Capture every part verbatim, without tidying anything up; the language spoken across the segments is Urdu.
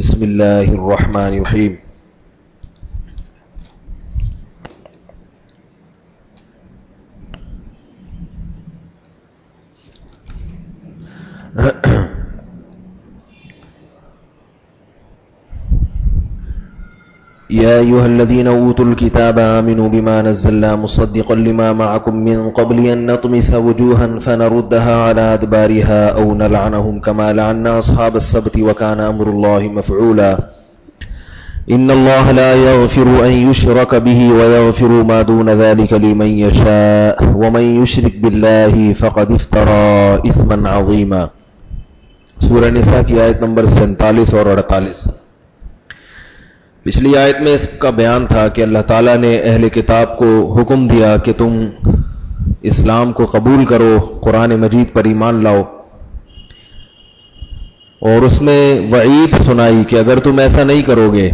بسم اللہ الرحمن الرحیم. يا أيها الذين أوتوا الكتاب آمنوا بما نزلنا مصدقا لما معكم من قبل أن نطمس وجوها فنردها على أدبارها أو نلعنهم كما لعنا أصحاب السبت وكان أمر الله مفعولا. إن الله لا يغفر أن يشرك به ويغفر ما دون ذلك لمن يشاء ومن يشرك بالله فقد افترى إثما عظيما. سورہ نساء کی آیت نمبر سینتالیس اور اڑتالیس. پچھلی آیت میں اس کا بیان تھا کہ اللہ تعالیٰ نے اہل کتاب کو حکم دیا کہ تم اسلام کو قبول کرو، قرآن مجید پر ایمان لاؤ، اور اس میں وعید سنائی کہ اگر تم ایسا نہیں کرو گے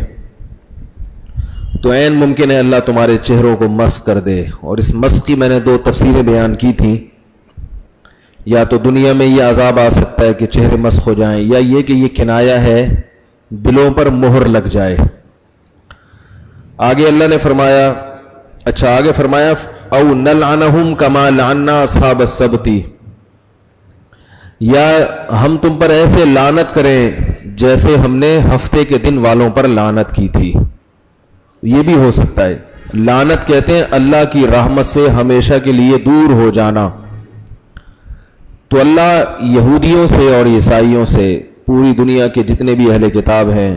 تو عین ممکن ہے اللہ تمہارے چہروں کو مسخ کر دے. اور اس مسخ کی میں نے دو تفسیریں بیان کی تھیں. یا تو دنیا میں یہ عذاب آ سکتا ہے کہ چہرے مسخ ہو جائیں، یا یہ کہ یہ کنایا ہے دلوں پر مہر لگ جائے. آگے اللہ نے فرمایا اچھا آگے فرمایا او نلعنہم کما لعنا اصحاب السبت، یا ہم تم پر ایسے لعنت کریں جیسے ہم نے ہفتے کے دن والوں پر لعنت کی تھی. یہ بھی ہو سکتا ہے. لعنت کہتے ہیں اللہ کی رحمت سے ہمیشہ کے لیے دور ہو جانا. تو اللہ یہودیوں سے اور عیسائیوں سے، پوری دنیا کے جتنے بھی اہل کتاب ہیں،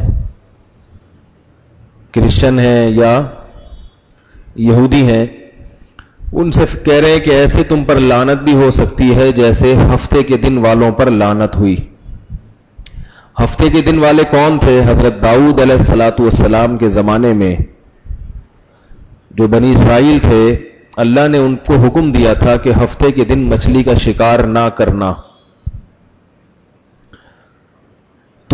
کرسچن ہیں یا یہودی ہیں، ان سے کہہ رہے ہیں کہ ایسے تم پر لعنت بھی ہو سکتی ہے جیسے ہفتے کے دن والوں پر لعنت ہوئی. ہفتے کے دن والے کون تھے؟ حضرت داؤد علیہ الصلاۃ والسلام کے زمانے میں جو بنی اسرائیل تھے، اللہ نے ان کو حکم دیا تھا کہ ہفتے کے دن مچھلی کا شکار نہ کرنا. تو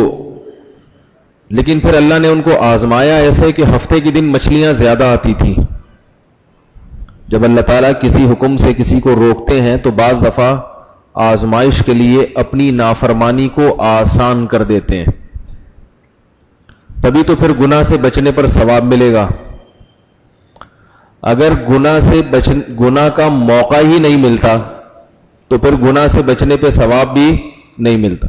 لیکن پھر اللہ نے ان کو آزمایا ایسے کہ ہفتے کے دن مچھلیاں زیادہ آتی تھیں. جب اللہ تعالیٰ کسی حکم سے کسی کو روکتے ہیں تو بعض دفعہ آزمائش کے لیے اپنی نافرمانی کو آسان کر دیتے ہیں. تبھی تو پھر گناہ سے بچنے پر ثواب ملے گا. اگر گناہ سے بچ گناہ کا موقع ہی نہیں ملتا تو پھر گناہ سے بچنے پہ ثواب بھی نہیں ملتا.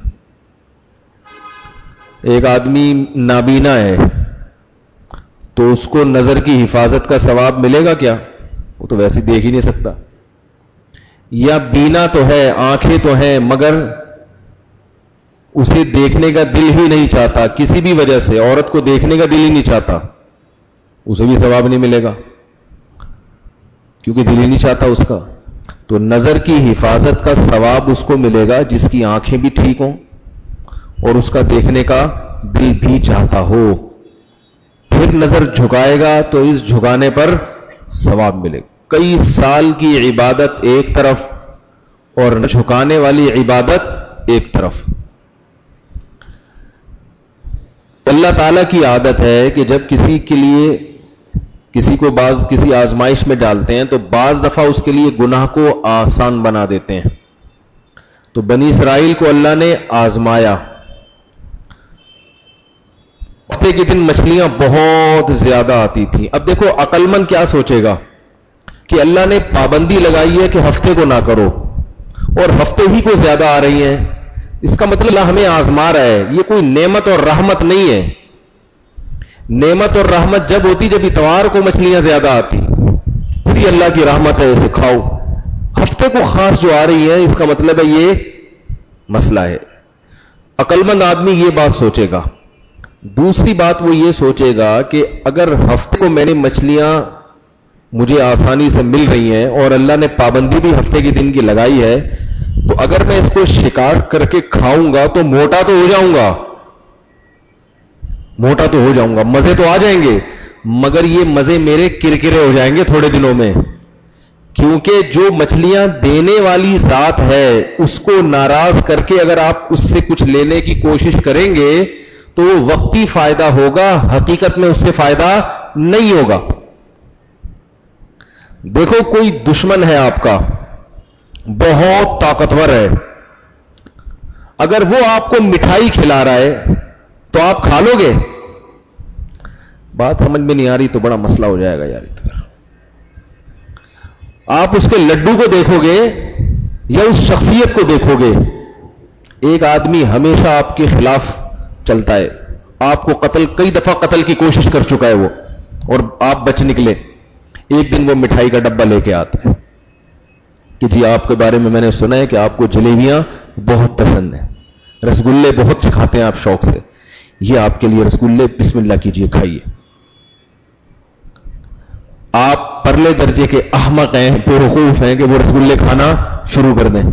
ایک آدمی نابینا ہے تو اس کو نظر کی حفاظت کا ثواب ملے گا کیا؟ وہ تو ویسے دیکھ ہی نہیں سکتا. یا بینا تو ہے، آنکھیں تو ہیں، مگر اسے دیکھنے کا دل ہی نہیں چاہتا، کسی بھی وجہ سے عورت کو دیکھنے کا دل ہی نہیں چاہتا، اسے بھی ثواب نہیں ملے گا کیونکہ دل ہی نہیں چاہتا اس کا. تو نظر کی حفاظت کا ثواب اس کو ملے گا جس کی آنکھیں بھی ٹھیک ہوں اور اس کا دیکھنے کا دل بھی چاہتا ہو. پھر نظر جھکائے گا تو اس جھکانے پر ثواب ملے گا. کئی سال کی عبادت ایک طرف اور جھکانے والی عبادت ایک طرف. اللہ تعالیٰ کی عادت ہے کہ جب کسی کے لیے کسی کو بعض کسی آزمائش میں ڈالتے ہیں تو بعض دفعہ اس کے لیے گناہ کو آسان بنا دیتے ہیں. تو بنی اسرائیل کو اللہ نے آزمایا. ہفتے کے دن مچھلیاں بہت زیادہ آتی تھیں. اب دیکھو عقل مند کیا سوچے گا کہ اللہ نے پابندی لگائی ہے کہ ہفتے کو نہ کرو اور ہفتے ہی کو زیادہ آ رہی ہیں. اس کا مطلب اللہ ہمیں آزما رہا ہے. یہ کوئی نعمت اور رحمت نہیں ہے. نعمت اور رحمت جب ہوتی جب اتوار کو مچھلیاں زیادہ آتی، پھر یہ اللہ کی رحمت ہے، اسے کھاؤ. ہفتے کو خاص جو آ رہی ہے اس کا مطلب ہے یہ مسئلہ ہے. عقل مند آدمی یہ بات سوچے گا. دوسری بات وہ یہ سوچے گا کہ اگر ہفتے کو میں نے مچھلیاں مجھے آسانی سے مل رہی ہیں اور اللہ نے پابندی بھی ہفتے کے دن کی لگائی ہے، تو اگر میں اس کو شکار کر کے کھاؤں گا تو موٹا تو ہو جاؤں گا موٹا تو ہو جاؤں گا مزے تو آ جائیں گے، مگر یہ مزے میرے کرکرے ہو جائیں گے تھوڑے دنوں میں. کیونکہ جو مچھلیاں دینے والی ذات ہے اس کو ناراض کر کے اگر آپ اس سے کچھ لینے کی کوشش کریں گے تو وہ وقتی فائدہ ہوگا، حقیقت میں اس سے فائدہ نہیں ہوگا. دیکھو کوئی دشمن ہے آپ کا، بہت طاقتور ہے، اگر وہ آپ کو مٹھائی کھلا رہا ہے تو آپ کھا لو گے؟ بات سمجھ میں نہیں آ رہی تو بڑا مسئلہ ہو جائے گا یار. آپ اس کے لڈو کو دیکھو گے یا اس شخصیت کو دیکھو گے؟ ایک آدمی ہمیشہ آپ کے خلاف چلتا ہے، آپ کو قتل کئی دفعہ قتل کی کوشش کر چکا ہے وہ، اور آپ بچ نکلے. ایک دن وہ مٹھائی کا ڈبہ لے کے آتا ہے کہ جی آپ کے بارے میں میں نے سنا ہے کہ آپ کو جلیبیاں بہت پسند ہیں، رسگلے بہت کھاتے ہیں آپ شوق سے، یہ آپ کے لیے رسگلے، بسم اللہ کیجئے کھائیے. آپ پرلے درجے کے احمق ہیں، بے وقوف ہیں کہ وہ رسگلے کھانا شروع کر دیں.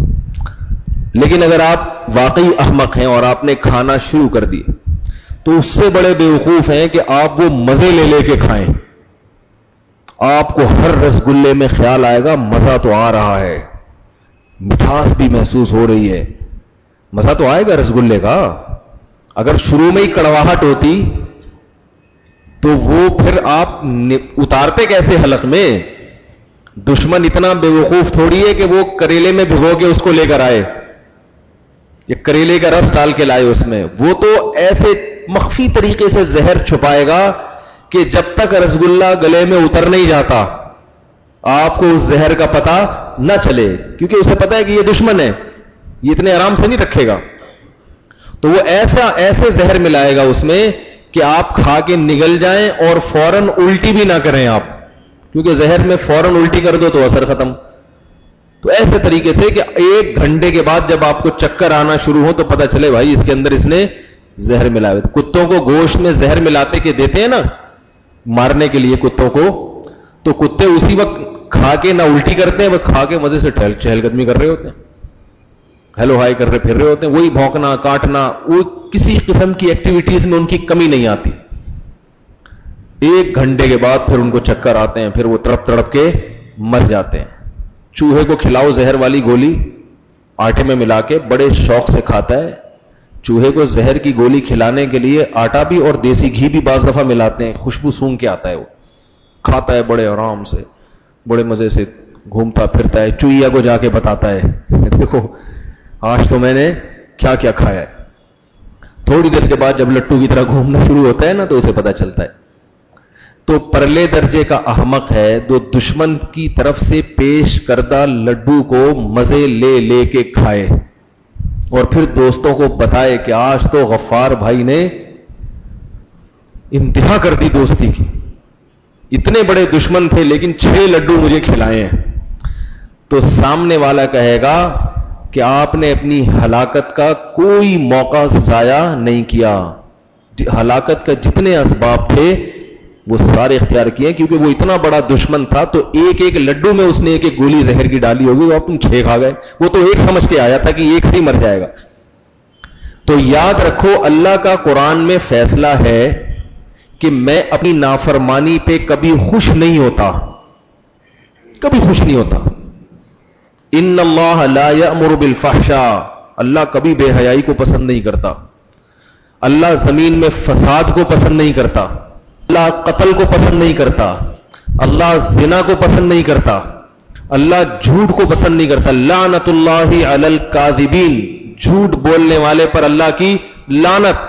لیکن اگر آپ واقعی احمق ہیں اور آپ نے کھانا شروع کر دیے تو اس سے بڑے بے وقوف ہیں کہ آپ وہ مزے لے لے کے کھائیں. آپ کو ہر رسگلے میں خیال آئے گا مزہ تو آ رہا ہے، مٹھاس بھی محسوس ہو رہی ہے. مزہ تو آئے گا رسگلے کا. اگر شروع میں ہی کڑواہٹ ہوتی تو وہ پھر آپ اتارتے کیسے حلق میں؟ دشمن اتنا بے وقوف تھوڑی ہے کہ وہ کریلے میں بھگو کے اس کو لے کر آئے، یا کریلے کا رس ڈال کے لائے اس میں. وہ تو ایسے مخفی طریقے سے زہر چھپائے گا کہ جب تک رسگلہ گلے میں اتر نہیں جاتا آپ کو اس زہر کا پتہ نہ چلے، کیونکہ اسے پتا ہے کہ یہ دشمن ہے، یہ اتنے آرام سے نہیں رکھے گا. تو وہ ایسا ایسے زہر ملائے گا اس میں کہ آپ کھا کے نگل جائیں اور فوراً الٹی بھی نہ کریں آپ، کیونکہ زہر میں فوراً الٹی کر دو تو اثر ختم. تو ایسے طریقے سے کہ ایک گھنٹے کے بعد جب آپ کو چکر آنا شروع ہو تو پتہ چلے بھائی اس کے اندر اس نے زہر ملا. کتوں کو گوشت میں زہر ملاتے کے دیتے ہیں نا مارنے کے لیے کتوں کو، تو کتے اسی وقت کھا کے نہ الٹی کرتے ہیں، وہ کھا کے مزے سے چہل قدمی کر رہے ہوتے ہیں، ہیلو ہائی کر رہے پھر رہے ہوتے ہیں. وہی بھونکنا کاٹنا، وہ کسی قسم کی ایکٹیویٹیز میں ان کی کمی نہیں آتی. ایک گھنٹے کے بعد پھر ان کو چکر آتے ہیں، پھر وہ تڑپ تڑپ کے مر جاتے ہیں. چوہے کو کھلاؤ زہر والی گولی آٹے میں ملا کے، بڑے شوق سے کھاتا ہے. چوہے کو زہر کی گولی کھلانے کے لیے آٹا بھی اور دیسی گھی بھی بعض دفعہ ملاتے ہیں، خوشبو سونگ کے آتا ہے، وہ کھاتا ہے بڑے آرام سے، بڑے مزے سے گھومتا پھرتا ہے. چوہیا کو جا کے بتاتا ہے دیکھو آج تو میں نے کیا کیا کھایا ہے. تھوڑی دیر کے بعد جب لٹو کی طرح گھومنا شروع ہوتا ہے نا تو اسے پتا چلتا ہے. تو پرلے درجے کا احمق ہے جو دشمن کی طرف سے پیش کردہ لڈو کو مزے لے لے کے کھائے اور پھر دوستوں کو بتائے کہ آج تو غفار بھائی نے انتہا کر دی دوستی کی، اتنے بڑے دشمن تھے لیکن چھ لڈو مجھے کھلائے ہیں. تو سامنے والا کہے گا کہ آپ نے اپنی ہلاکت کا کوئی موقع ضائع نہیں کیا، ہلاکت کا جتنے اسباب تھے وہ سارے اختیار کیے، کیونکہ وہ اتنا بڑا دشمن تھا تو ایک ایک لڈو میں اس نے ایک ایک گولی زہر کی ڈالی ہوگی، وہ اپن چھ کھا گئے. وہ تو ایک سمجھ کے آیا تھا کہ ایک سے ہی مر جائے گا. تو یاد رکھو اللہ کا قرآن میں فیصلہ ہے کہ میں اپنی نافرمانی پہ کبھی خوش نہیں ہوتا، کبھی خوش نہیں ہوتا. ان اللہ لا یأمر بالفحشاء، اللہ کبھی بے حیائی کو پسند نہیں کرتا. اللہ زمین میں فساد کو پسند نہیں کرتا، اللہ قتل کو پسند نہیں کرتا، اللہ زنا کو پسند نہیں کرتا، اللہ جھوٹ کو پسند نہیں کرتا. لعنت اللہ علی الکاذبین، جھوٹ بولنے والے پر اللہ کی لعنت.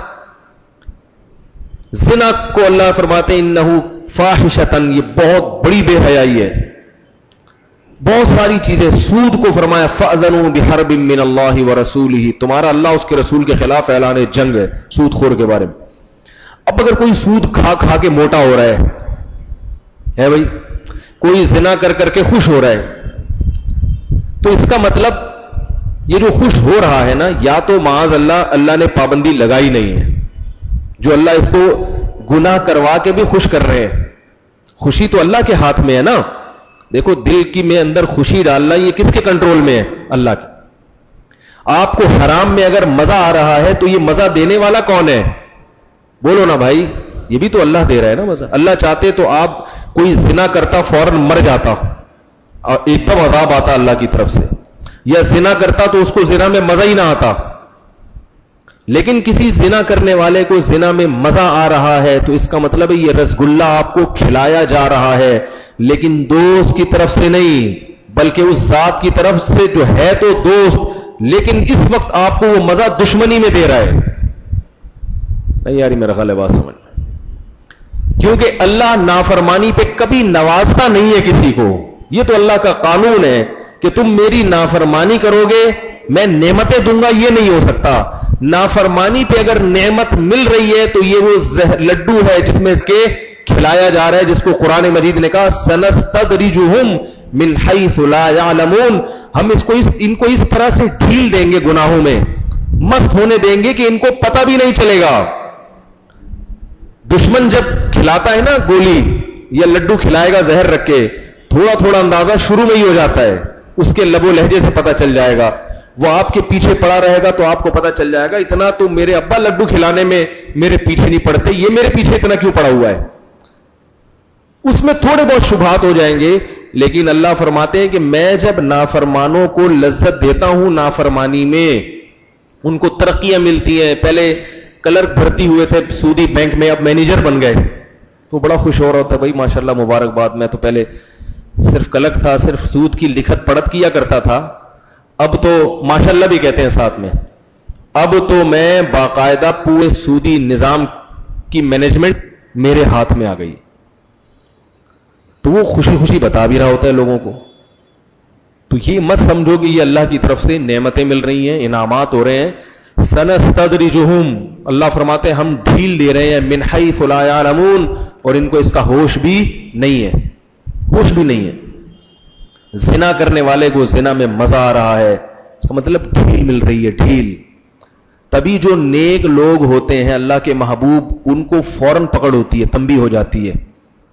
زنا کو اللہ فرماتے انہ فاحشۃ، یہ بہت بڑی بے حیائی ہے. بہت ساری چیزیں، سود کو فرمایا فأذنوا بحرب من اللہ ورسولہ، تمہارا اللہ اس کے رسول کے خلاف اعلان جنگ ہے سود خور کے بارے میں. اب اگر کوئی سود کھا کھا کے موٹا ہو رہا ہے ہے بھائی، کوئی زنا کر کر کے خوش ہو رہا ہے، تو اس کا مطلب یہ جو خوش ہو رہا ہے نا، یا تو معاذ اللہ اللہ نے پابندی لگائی نہیں ہے، جو اللہ اس کو گناہ کروا کے بھی خوش کر رہے ہیں. خوشی تو اللہ کے ہاتھ میں ہے نا. دیکھو دل کی میں اندر خوشی ڈالنا یہ کس کے کنٹرول میں ہے؟ اللہ کے. آپ کو حرام میں اگر مزہ آ رہا ہے تو یہ مزہ دینے والا کون ہے؟ بولو نا بھائی، یہ بھی تو اللہ دے رہا ہے نا مزہ. اللہ چاہتے تو آپ کوئی زنا کرتا فوراً مر جاتا اور ایک دم عذاب آتا اللہ کی طرف سے، یا زنا کرتا تو اس کو زنا میں مزہ ہی نہ آتا. لیکن کسی زنا کرنے والے کو زنا میں مزہ آ رہا ہے تو اس کا مطلب ہے یہ رسگلہ آپ کو کھلایا جا رہا ہے، لیکن دوست کی طرف سے نہیں بلکہ اس ذات کی طرف سے جو ہے تو دوست، لیکن اس وقت آپ کو وہ مزہ دشمنی میں دے رہا ہے. نہیں یاری میرا خیال ہے بات سمجھ. کیونکہ اللہ نافرمانی پہ کبھی نوازتا نہیں ہے کسی کو. یہ تو اللہ کا قانون ہے کہ تم میری نافرمانی کرو گے میں نعمتیں دوں گا. یہ نہیں ہو سکتا. نافرمانی پہ اگر نعمت مل رہی ہے تو یہ وہ لڈو ہے جس میں اس کے کھلایا جا رہا ہے, جس کو قرآن مجید نے کہا سنستدرجہم من حیث لا یعلمون. ہم اس کو اس ان کو اس طرح سے ڈھیل دیں گے, گناہوں میں مست ہونے دیں گے کہ ان کو پتہ بھی نہیں چلے گا. دشمن جب کھلاتا ہے نا گولی یا لڈو کھلائے گا زہر رکھ کے, تھوڑا تھوڑا اندازہ شروع میں ہی ہو جاتا ہے, اس کے لب و لہجے سے پتہ چل جائے گا. وہ آپ کے پیچھے پڑا رہے گا تو آپ کو پتہ چل جائے گا اتنا تو میرے ابا لڈو کھلانے میں میرے پیچھے نہیں پڑتے, یہ میرے پیچھے اتنا کیوں پڑا ہوا ہے. اس میں تھوڑے بہت شبہات ہو جائیں گے, لیکن اللہ فرماتے ہیں کہ میں جب نافرمانوں کو لذت دیتا ہوں نافرمانی میں, ان کو ترقیاں ملتی ہیں. پہلے کلرک بھرتی ہوئے تھے سودی بینک میں, اب مینیجر بن گئے تو بڑا خوش ہو رہا ہوتا ہے, بھائی ماشاءاللہ مبارکباد. میں تو پہلے صرف کلرک تھا, صرف سود کی لکھت پڑھت کیا کرتا تھا, اب تو ماشاءاللہ بھی کہتے ہیں ساتھ میں, اب تو میں باقاعدہ پورے سودی نظام کی مینجمنٹ میرے ہاتھ میں آ گئی. تو وہ خوشی خوشی بتا بھی رہا ہوتا ہے لوگوں کو. تو یہ مت سمجھو کہ یہ اللہ کی طرف سے نعمتیں مل رہی ہیں, انعامات ہو رہے ہیں. سنستدرجہم, اللہ فرماتے ہیں ہم ڈھیل دے رہے ہیں, من حیث لا یعلمون, اور ان کو اس کا ہوش بھی نہیں ہے, ہوش بھی نہیں ہے. زنا کرنے والے کو زنا میں مزہ آ رہا ہے, اس کا مطلب ڈھیل مل رہی ہے, ڈھیل. تبھی جو نیک لوگ ہوتے ہیں اللہ کے محبوب, ان کو فوراً پکڑ ہوتی ہے, تنبیہ ہو جاتی ہے,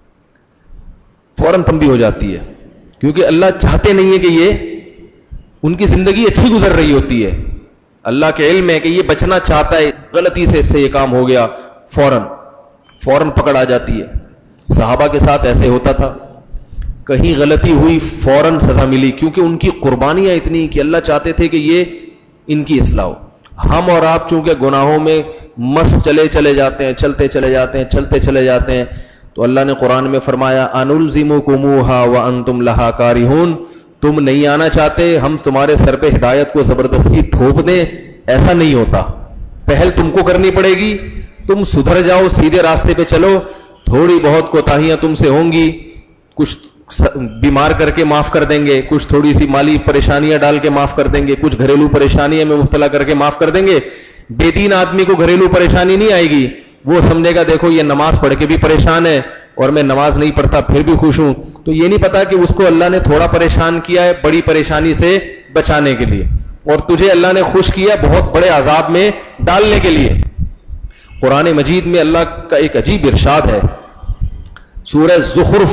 فوراً تنبیہ ہو جاتی ہے, کیونکہ اللہ چاہتے نہیں ہے کہ یہ ان کی زندگی اچھی گزر رہی ہوتی ہے. اللہ کے علم ہے کہ یہ بچنا چاہتا ہے, غلطی سے اس سے یہ کام ہو گیا, فوراً فوراً پکڑ آ جاتی ہے. صحابہ کے ساتھ ایسے ہوتا تھا, کہیں غلطی ہوئی فوراً سزا ملی, کیونکہ ان کی قربانیاں اتنی کہ اللہ چاہتے تھے کہ یہ ان کی اصلاح ہو. ہم اور آپ چونکہ گناہوں میں مست چلے چلے جاتے ہیں, چلتے چلے جاتے ہیں, چلتے چلے جاتے ہیں, تو اللہ نے قرآن میں فرمایا انلزمکموہا وانتم لہا کارہون, تم نہیں آنا چاہتے, ہم تمہارے سر پہ ہدایت کو زبردستی تھوپ دیں, ایسا نہیں ہوتا. پہل تم کو کرنی پڑے گی, تم سدھر جاؤ, سیدھے راستے پہ چلو. تھوڑی بہت کوتاہیاں تم سے ہوں گی, کچھ بیمار کر کے معاف کر دیں گے, کچھ تھوڑی سی مالی پریشانیاں ڈال کے معاف کر دیں گے, کچھ گھریلو پریشانیاں میں مبتلا کر کے معاف کر دیں گے. بے دین آدمی کو گھریلو پریشانی نہیں آئے گی, وہ سمجھے گا دیکھو یہ نماز پڑھ کے بھی پریشان ہے اور میں نماز نہیں پڑھتا پھر بھی خوش ہوں. تو یہ نہیں پتا کہ اس کو اللہ نے تھوڑا پریشان کیا ہے بڑی پریشانی سے بچانے کے لیے, اور تجھے اللہ نے خوش کیا بہت بڑے عذاب میں ڈالنے کے لیے. قرآن مجید میں اللہ کا ایک عجیب ارشاد ہے, سورہ زخرف,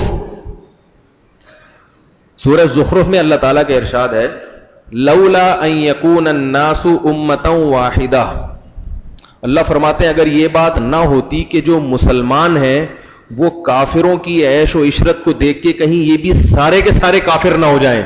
سورہ زخرف میں اللہ تعالیٰ کا ارشاد ہے لولا ان یکون الناس امتا واحدہ. اللہ فرماتے ہیں اگر یہ بات نہ ہوتی کہ جو مسلمان ہیں وہ کافروں کی عیش و عشرت کو دیکھ کے کہیں یہ بھی سارے کے سارے کافر نہ ہو جائیں.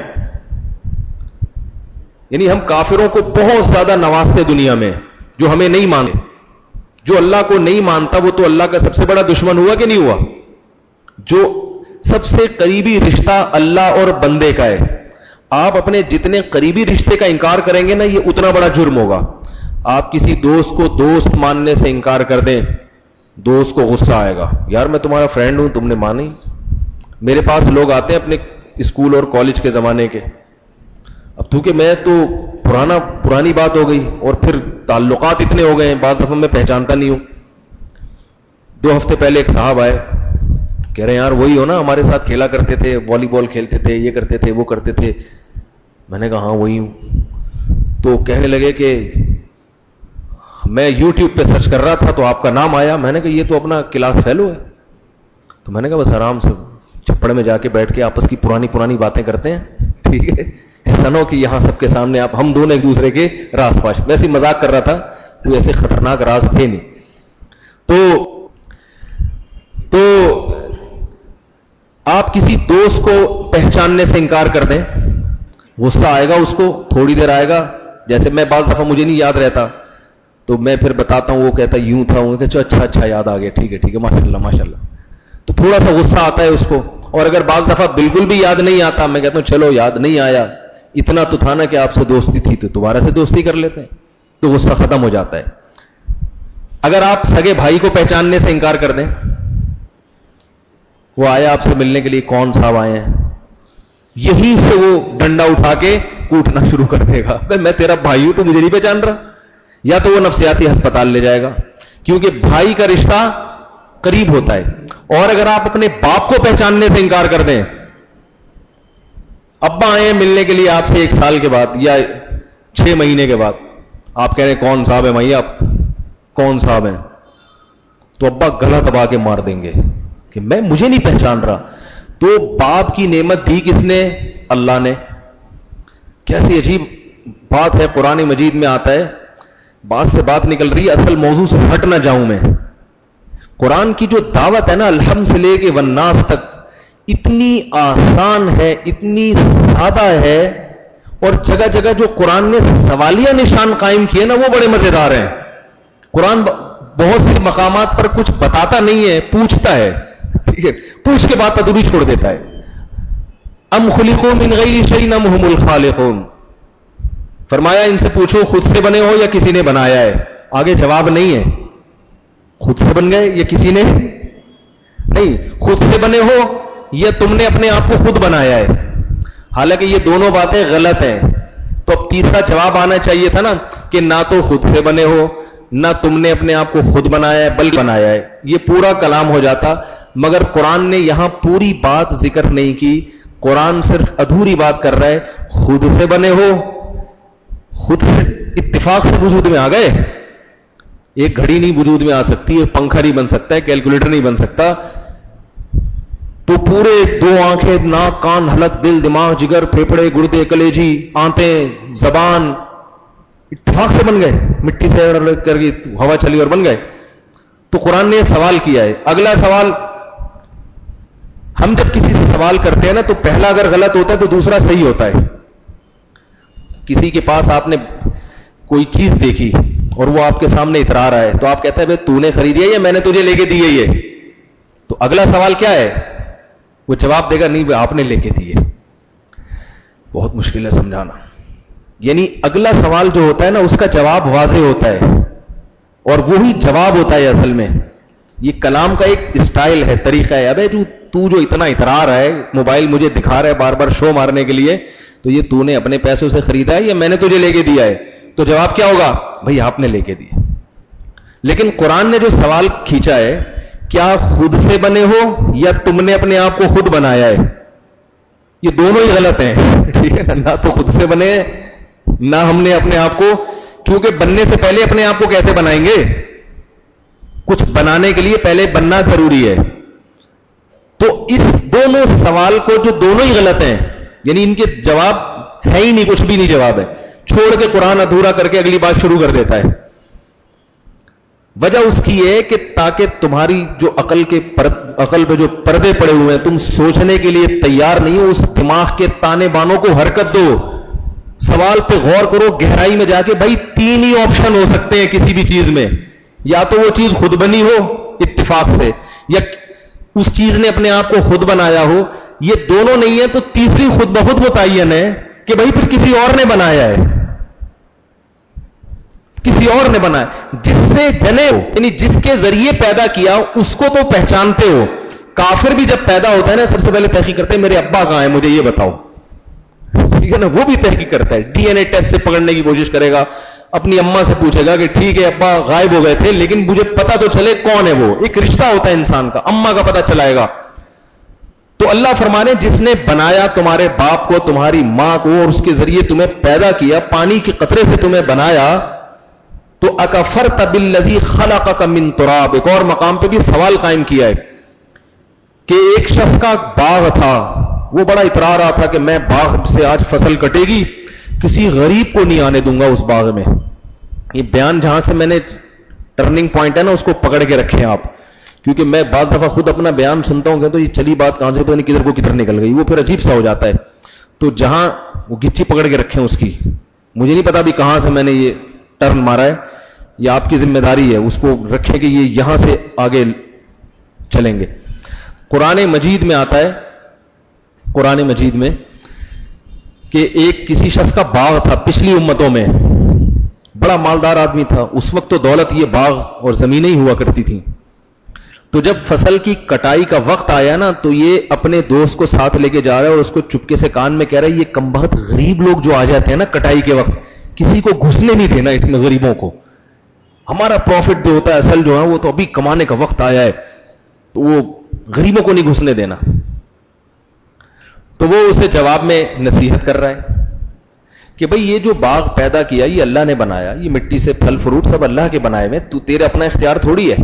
یعنی ہم کافروں کو بہت زیادہ نوازتے دنیا میں, جو ہمیں نہیں مانتے. جو اللہ کو نہیں مانتا وہ تو اللہ کا سب سے بڑا دشمن ہوا کہ نہیں ہوا. جو سب سے قریبی رشتہ اللہ اور بندے کا ہے, آپ اپنے جتنے قریبی رشتے کا انکار کریں گے نا یہ اتنا بڑا جرم ہوگا. آپ کسی دوست کو دوست ماننے سے انکار کر دیں, دوست کو غصہ آئے گا, یار میں تمہارا فرینڈ ہوں تم نے مانی. میرے پاس لوگ آتے ہیں اپنے اسکول اور کالج کے زمانے کے, اب تو کہ میں تو پرانا پرانی بات ہو گئی اور پھر تعلقات اتنے ہو گئے ہیں بعض دفعہ میں پہچانتا نہیں ہوں. دو ہفتے پہلے ایک صاحب آئے, کہہ رہے ہیں یار وہی ہو نا ہمارے ساتھ کھیلا کرتے تھے, والی بال کھیلتے تھے, یہ کرتے تھے وہ کرتے تھے. میں نے کہا ہاں وہی ہوں. تو کہنے لگے کہ میں یوٹیوب پہ سرچ کر رہا تھا تو آپ کا نام آیا. میں نے کہا یہ تو اپنا کلاس فیلو ہے. تو میں نے کہا بس آرام سے چھپڑ میں جا کے بیٹھ کے آپس کی پرانی پرانی باتیں کرتے ہیں, ٹھیک ہے, ایسا نہ ہو کہ یہاں سب کے سامنے آپ ہم دونوں ایک دوسرے کے راز پاش. ویسے ہی مذاق کر رہا تھا, کوئی ایسے خطرناک راز تھے نہیں. تو تو آپ کسی دوست کو پہچاننے سے انکار کر دیں, غصہ آئے گا اس کو, تھوڑی دیر آئے گا. جیسے میں بعض دفعہ مجھے نہیں یاد رہتا تو میں پھر بتاتا ہوں, وہ کہتا یوں تھا, وہ کہتا اچھا اچھا یاد آ گیا, ٹھیک ہے ٹھیک ہے ماشاءاللہ ماشاءاللہ. تو تھوڑا سا غصہ آتا ہے اس کو. اور اگر بعض دفعہ بالکل بھی یاد نہیں آتا, میں کہتا ہوں چلو یاد نہیں آیا, اتنا تو تھا نا کہ آپ سے دوستی تھی تو دوبارہ سے دوستی کر لیتے ہیں, تو غصہ ختم ہو جاتا ہے. اگر آپ سگے بھائی کو پہچاننے سے انکار کر دیں، وہ آیا آپ سے ملنے کے لیے، کون صاحب آئے ہیں، یہیں سے وہ ڈنڈا اٹھا کے کوٹنا شروع کر دے گا، میں تیرا بھائی ہوں تو مجھے نہیں پہچان رہا، یا تو وہ نفسیاتی ہسپتال لے جائے گا، کیونکہ بھائی کا رشتہ قریب ہوتا ہے۔ اور اگر آپ اپنے باپ کو پہچاننے سے انکار کر دیں، ابا آئے ہیں ملنے کے لیے آپ سے ایک سال کے بعد یا چھ مہینے کے بعد، آپ کہہ رہے ہیں کون صاحب ہے بھائی، آپ کون صاحب ہیں، تو ابا گلا دبا کے مار دیں گے کہ میں مجھے نہیں پہچان رہا۔ تو باپ کی نعمت دی کس نے؟ اللہ نے۔ کیسی عجیب بات ہے، قرآن مجید میں آتا ہے، بات سے بات نکل رہی ہے، اصل موضوع سے ہٹ نہ جاؤں میں۔ قرآن کی جو دعوت ہے نا، الحمد سے لے کے والناس تک، اتنی آسان ہے، اتنی سادہ ہے، اور جگہ جگہ جو قرآن نے سوالیہ نشان قائم کیے نا، وہ بڑے مزیدار ہیں۔ قرآن بہت سے مقامات پر کچھ بتاتا نہیں ہے، پوچھتا ہے، ٹھیک ہے، پوچھ کے بعد ادھوری چھوڑ دیتا ہے۔ ام خلقوا من غیر شیء ام هم الخالقون، فرمایا ان سے پوچھو خود سے بنے ہو یا کسی نے بنایا ہے؟ آگے جواب نہیں ہے، خود سے بن گئے یا کسی نے نہیں، خود سے بنے ہو یا تم نے اپنے آپ کو خود بنایا ہے؟ حالانکہ یہ دونوں باتیں غلط ہیں، تو اب تیسرا جواب آنا چاہیے تھا نا کہ نہ تو خود سے بنے ہو نہ تم نے اپنے آپ کو خود بنایا ہے بلکہ بنایا ہے، یہ پورا کلام ہو جاتا۔ مگر قرآن نے یہاں پوری بات ذکر نہیں کی، قرآن صرف ادھوری بات کر رہا ہے، خود سے بنے ہو، خود سے اتفاق سے وجود میں آ گئے۔ ایک گھڑی نہیں وجود میں آ سکتی، ایک پنکھا نہیں بن سکتا ہے، کیلکولیٹر نہیں بن سکتا، تو پورے دو آنکھیں، ناک، کان، حلق، دل، دماغ، جگر، پھیپھڑے، گردے، کلیجی، آنتیں، زبان اتفاق سے بن گئے، مٹی سے کر کے ہوا چلی اور بن گئے۔ تو قرآن نے یہ سوال کیا ہے۔ اگلا سوال، ہم جب کسی سے سوال کرتے ہیں نا تو پہلا اگر غلط ہوتا ہے تو دوسرا صحیح ہوتا ہے۔ کسی کے پاس آپ نے کوئی چیز دیکھی اور وہ آپ کے سامنے اترا رہا ہے تو آپ کہتے ہیں بھائی تو نے خریدی ہے یا میں نے تجھے لے کے دی ہے یہ؟ تو اگلا سوال کیا ہے؟ وہ جواب دے گا نہیں بھائی آپ نے لے کے دی ہے۔ بہت مشکل ہے سمجھانا، یعنی اگلا سوال جو ہوتا ہے نا اس کا جواب واضح ہوتا ہے اور وہی جواب ہوتا ہے اصل میں۔ یہ کلام کا ایک اسٹائل ہے، طریقہ ہے۔ ابے جو تو جو اتنا اترا رہا ہے، موبائل مجھے دکھا رہا ہے بار بار شو مارنے کے لیے، تو یہ تو نے اپنے پیسوں سے خریدا ہے یا میں نے تجھے لے کے دیا ہے؟ تو جواب کیا ہوگا؟ بھائی آپ نے لے کے دیا۔ لیکن قرآن نے جو سوال کھینچا ہے، کیا خود سے بنے ہو یا تم نے اپنے آپ کو خود بنایا ہے؟ یہ دونوں ہی غلط ہیں، ٹھیک ہے، نہ تو خود سے بنے نہ ہم نے اپنے آپ کو، کیونکہ بننے سے پہلے اپنے آپ کو کیسے بنائیں گے؟ کچھ بنانے کے لیے پہلے بننا ضروری ہے۔ تو اس دونوں سوال کو جو دونوں ہی غلط ہیں، یعنی ان کے جواب ہے ہی نہیں، کچھ بھی نہیں جواب ہے، چھوڑ کے قرآن ادھورا کر کے اگلی بات شروع کر دیتا ہے۔ وجہ اس کی ہے کہ تاکہ تمہاری جو عقل کے پرد عقل پہ جو پردے پڑے ہوئے ہیں، تم سوچنے کے لیے تیار نہیں ہو، اس دماغ کے تانے بانوں کو حرکت دو، سوال پہ غور کرو گہرائی میں جا کے۔ بھائی تین ہی آپشن ہو سکتے ہیں کسی بھی چیز میں، یا تو وہ چیز خود بنی ہو اتفاق سے، یا اس چیز نے اپنے آپ کو خود بنایا ہو۔ یہ دونوں نہیں ہے تو تیسری خود بخود متعین ہے کہ بھائی پھر کسی اور نے بنایا ہے، کسی اور نے بنایا، جس سے بنے ہو، یعنی جس کے ذریعے پیدا کیا اس کو تو پہچانتے ہو۔ کافر بھی جب پیدا ہوتا ہے نا سب سے پہلے تحقیق کرتے ہیں میرے ابا کہاں ہیں مجھے یہ بتاؤ، ٹھیک ہے نا، وہ بھی تحقیق کرتا ہے، ڈی این اے ٹیسٹ سے پکڑنے کی کوشش کرے گا، اپنی اماں سے پوچھے گا کہ ٹھیک ہے ابا غائب ہو گئے تھے لیکن مجھے پتا تو چلے کون ہے وہ، ایک رشتہ ہوتا ہے انسان کا، اماں کا پتا چلائے گا۔ تو اللہ فرمانے جس نے بنایا تمہارے باپ کو، تمہاری ماں کو، اور اس کے ذریعے تمہیں پیدا کیا، پانی کے قطرے سے تمہیں بنایا، تو اکفرت بالذی خلقک من تراب۔ ایک اور مقام پہ بھی سوال قائم کیا ہے کہ ایک شخص کا باغ تھا، وہ بڑا اترا رہا تھا کہ میں باغ سے آج فصل کٹے گی، کسی غریب کو نہیں آنے دوں گا اس باغ میں۔ یہ بیان جہاں سے میں نے ٹرننگ پوائنٹ ہے نا اس کو پکڑ کے رکھیں آپ، کیونکہ میں بعض دفعہ خود اپنا بیان سنتا ہوں کہ تو یہ چلی بات کہاں سے تو نہیں کدھر کو کدھر نکل گئی، وہ پھر عجیب سا ہو جاتا ہے۔ تو جہاں وہ گچی پکڑ کے رکھیں اس کی، مجھے نہیں پتا بھی کہاں سے میں نے یہ ٹرن مارا ہے، یہ آپ کی ذمہ داری ہے، اس کو رکھیں کہ یہ یہاں سے آگے چلیں گے۔ قرآن مجید میں آتا ہے، قرآن مجید میں، کہ ایک کسی شخص کا باغ تھا پچھلی امتوں میں، بڑا مالدار آدمی تھا. اس وقت تو دولت یہ باغ اور زمینیں ہی ہوا کرتی تھیں. تو جب فصل کی کٹائی کا وقت آیا نا تو یہ اپنے دوست کو ساتھ لے کے جا رہا ہے اور اس کو چپکے سے کان میں کہہ رہا ہے یہ کمبخت غریب لوگ جو آ جاتے ہیں نا کٹائی کے وقت, کسی کو گھسنے نہیں دینا اس میں غریبوں کو, ہمارا پروفٹ جو ہوتا ہے اصل جو ہے وہ تو ابھی کمانے کا وقت آیا ہے, تو وہ غریبوں کو نہیں گھسنے دینا. تو وہ اسے جواب میں نصیحت کر رہا ہے کہ بھئی یہ جو باغ پیدا کیا یہ اللہ نے بنایا, یہ مٹی سے پھل فروٹ سب اللہ کے بنائے ہوئے, تو تیرے اپنا اختیار تھوڑی ہے,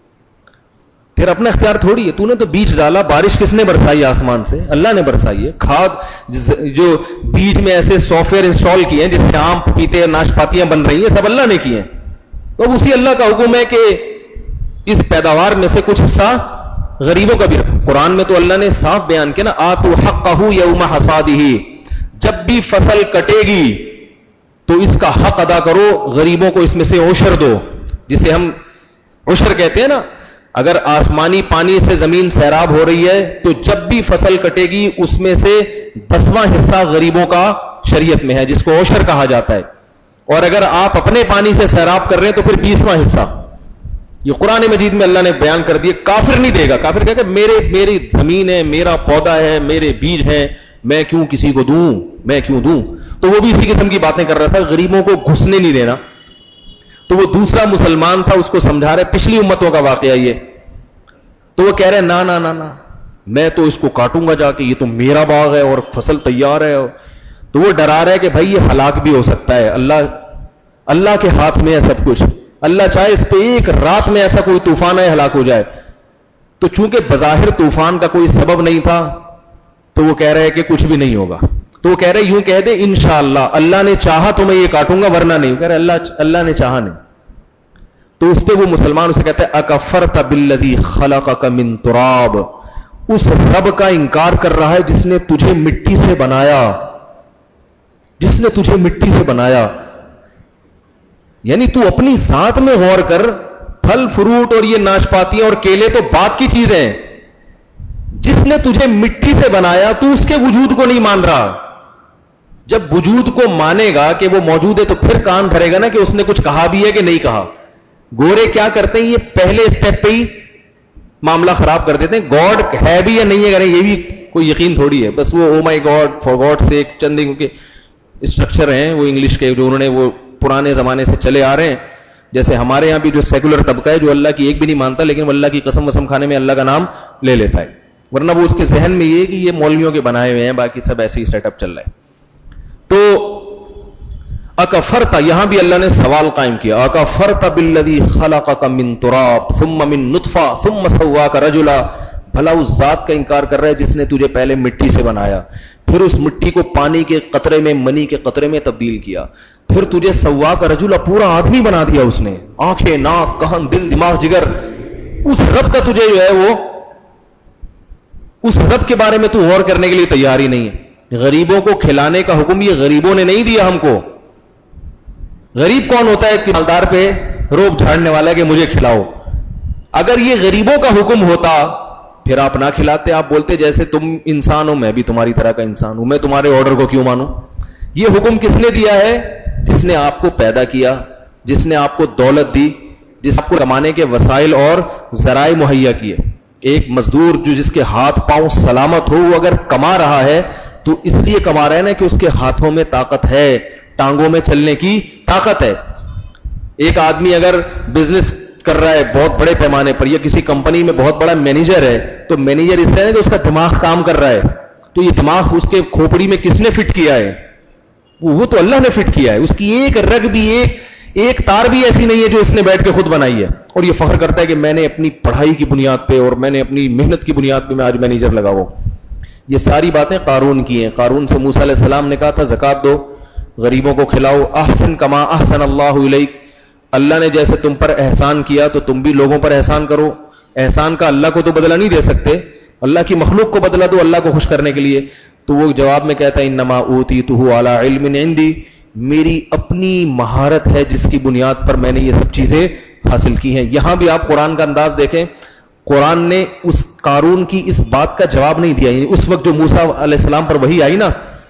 تیرا اپنا اختیار تھوڑی ہے. تو نے تو بیج ڈالا, بارش کس نے برسائی آسمان سے, اللہ نے برسائی ہے. کھاد جو بیج میں ایسے سافٹ ویئر انسٹال کیے ہیں جس سے آم پپیتے ناشپاتیاں بن رہی ہیں سب اللہ نے کیے ہیں. تو اب اسی اللہ کا حکم ہے کہ اس پیداوار میں سے کچھ حصہ غریبوں کا بھی رکھو. قرآن میں تو اللہ نے صاف بیان کیا نا, آتو حقہ یوم حصادہ, جب بھی فصل کٹے گی تو اس کا حق ادا کرو, غریبوں کو اس میں سے عشر دو, جسے ہم عشر کہتے ہیں نا. اگر آسمانی پانی سے زمین سیراب ہو رہی ہے تو جب بھی فصل کٹے گی اس میں سے دسواں حصہ غریبوں کا شریعت میں ہے جس کو عشر کہا جاتا ہے. اور اگر آپ اپنے پانی سے سیراب کر رہے ہیں تو پھر بیسواں حصہ. یہ قرآن مجید میں اللہ نے بیان کر دیا. کافر نہیں دے گا, کافر کہے گا میرے میری زمین ہے, میرا پودا ہے, میرے بیج ہیں, میں کیوں کسی کو دوں, میں کیوں دوں. تو وہ بھی اسی قسم کی باتیں کر رہا تھا, غریبوں کو گھسنے نہیں دینا. تو وہ دوسرا مسلمان تھا, اس کو سمجھا رہے, پچھلی امتوں کا واقعہ یہ. تو وہ کہہ رہے نا نا نا نا میں تو اس کو کاٹوں گا جا کے, یہ تو میرا باغ ہے اور فصل تیار ہے. تو وہ ڈرا رہا ہے کہ بھائی یہ ہلاک بھی ہو سکتا ہے, اللہ اللہ کے ہاتھ میں ہے سب کچھ, اللہ چاہے اس پہ ایک رات میں ایسا کوئی طوفان ہے ہلاک ہو جائے. تو چونکہ بظاہر طوفان کا کوئی سبب نہیں تھا تو وہ کہہ رہے ہیں کہ کچھ بھی نہیں ہوگا. تو وہ کہہ رہے یوں کہہ دے انشاءاللہ اللہ نے چاہا تو میں یہ کاٹوں گا ورنہ نہیں. کہہ رہے اللہ اللہ نے چاہا نہیں. تو اس پہ وہ مسلمان اسے کہتا ہے اکفرت بالذی خلقک من تراب, اس رب کا انکار کر رہا ہے جس نے تجھے مٹی سے بنایا, جس نے تجھے مٹی سے بنایا. یعنی تو اپنی ذات میں غور کر, پھل فروٹ اور یہ ناشپاتیاں اور کیلے تو بات کی چیزیں ہیں, جس نے تجھے مٹی سے بنایا تو اس کے وجود کو نہیں مان رہا. جب وجود کو مانے گا کہ وہ موجود ہے تو پھر کان بھرے گا نا کہ اس نے کچھ کہا بھی ہے کہ نہیں کہا. گورے کیا کرتے ہیں, یہ پہلے اسٹیپ پہ ہی معاملہ خراب کر دیتے ہیں. گاڈ ہے بھی یا نہیں ہے, یہ بھی کوئی یقین تھوڑی ہے. بس وہ oh my God for God sake ایک چند کے اسٹرکچر ہیں وہ انگلش کے, جو انہوں نے وہ پرانے زمانے سے چلے آ رہے ہیں. جیسے ہمارے یہاں بھی جو سیکولر طبقہ ہے جو اللہ کی ایک بھی نہیں مانتا لیکن وہ اللہ کی قسم وسم کھانے میں اللہ کا نام لے لیتا ہے, ورنہ وہ اس کے ذہن میں یہ کہ یہ مولویوں کے بنائے ہوئے ہیں, باقی سب ایسے ہی سیٹ اپ چل رہا ہے. تو اکفرت, یہاں بھی اللہ نے سوال قائم کیا, اکفرت بالذی خلقک من تراب ثم من نطفہ ثم سواک رجلا, بھلا اس ذات کا انکار کر رہا ہے جس نے تجھے پہلے مٹی سے بنایا, پھر اس مٹی کو پانی کے قطرے میں, منی کے قطرے میں تبدیل کیا, پھر تجھے سواک رجلا, پورا آدمی بنا دیا اس نے, آنکھیں ناک کان دل دماغ جگر. اس رب کا تجھے جو ہے وہ, اس رب کے بارے میں تو غور کرنے کے لیے تیار ہی نہیں ہے. غریبوں کو کھلانے کا حکم یہ غریبوں نے نہیں دیا ہم کو. غریب کون ہوتا ہے کہ مالدار پہ روب جھاڑنے والا ہے کہ مجھے کھلاؤ. اگر یہ غریبوں کا حکم ہوتا پھر آپ نہ کھلاتے, آپ بولتے جیسے تم انسان ہو میں بھی تمہاری طرح کا انسان ہوں, میں تمہارے آرڈر کو کیوں مانوں. یہ حکم کس نے دیا ہے, جس نے آپ کو پیدا کیا, جس نے آپ کو دولت دی, جس آپ کو کمانے کے وسائل اور ذرائع مہیا کیے. ایک مزدور جو جس کے ہاتھ پاؤں سلامت ہو, وہ اگر کما رہا ہے تو اس لیے کما رہا ہے نا کہ اس کے ہاتھوں میں طاقت ہے, ٹانگوں میں چلنے کی طاقت ہے. ایک آدمی اگر بزنس کر رہا ہے بہت بڑے پیمانے پر, یا کسی کمپنی میں بہت بڑا مینیجر ہے, تو مینیجر اس طرح کہ اس کا دماغ کام کر رہا ہے, تو یہ دماغ اس کے کھوپڑی میں کس نے فٹ کیا ہے, وہ تو اللہ نے فٹ کیا ہے. اس کی ایک رگ بھی, ایک ایک تار بھی ایسی نہیں ہے جو اس نے بیٹھ کے خود بنائی ہے, اور یہ فخر کرتا ہے کہ میں نے اپنی پڑھائی کی بنیاد پہ اور میں نے اپنی محنت کی بنیاد پہ میں آج مینیجر لگا ہوں. یہ ساری باتیں قارون کی ہیں. قارون سے موسیٰ علیہ السلام نے کہا تھا زکات دو, غریبوں کو کھلاؤ, احسن کما احسن اللہ الیک, اللہ نے جیسے تم پر احسان کیا تو تم بھی لوگوں پر احسان کرو. احسان کا اللہ کو تو بدلہ نہیں دے سکتے, اللہ کی مخلوق کو بدلہ دو اللہ کو خوش کرنے کے لیے. تو وہ جواب میں کہتا ہے انما اوتیتہ علی علم عندی, میری اپنی مہارت ہے جس کی بنیاد پر میں نے یہ سب چیزیں حاصل کی ہیں. یہاں بھی آپ قرآن کا انداز دیکھیں, قرآن نے اس قارون کی اس بات کا جواب نہیں دیا. اس وقت جو موسیٰ علیہ السلام پر وحی آئی نا,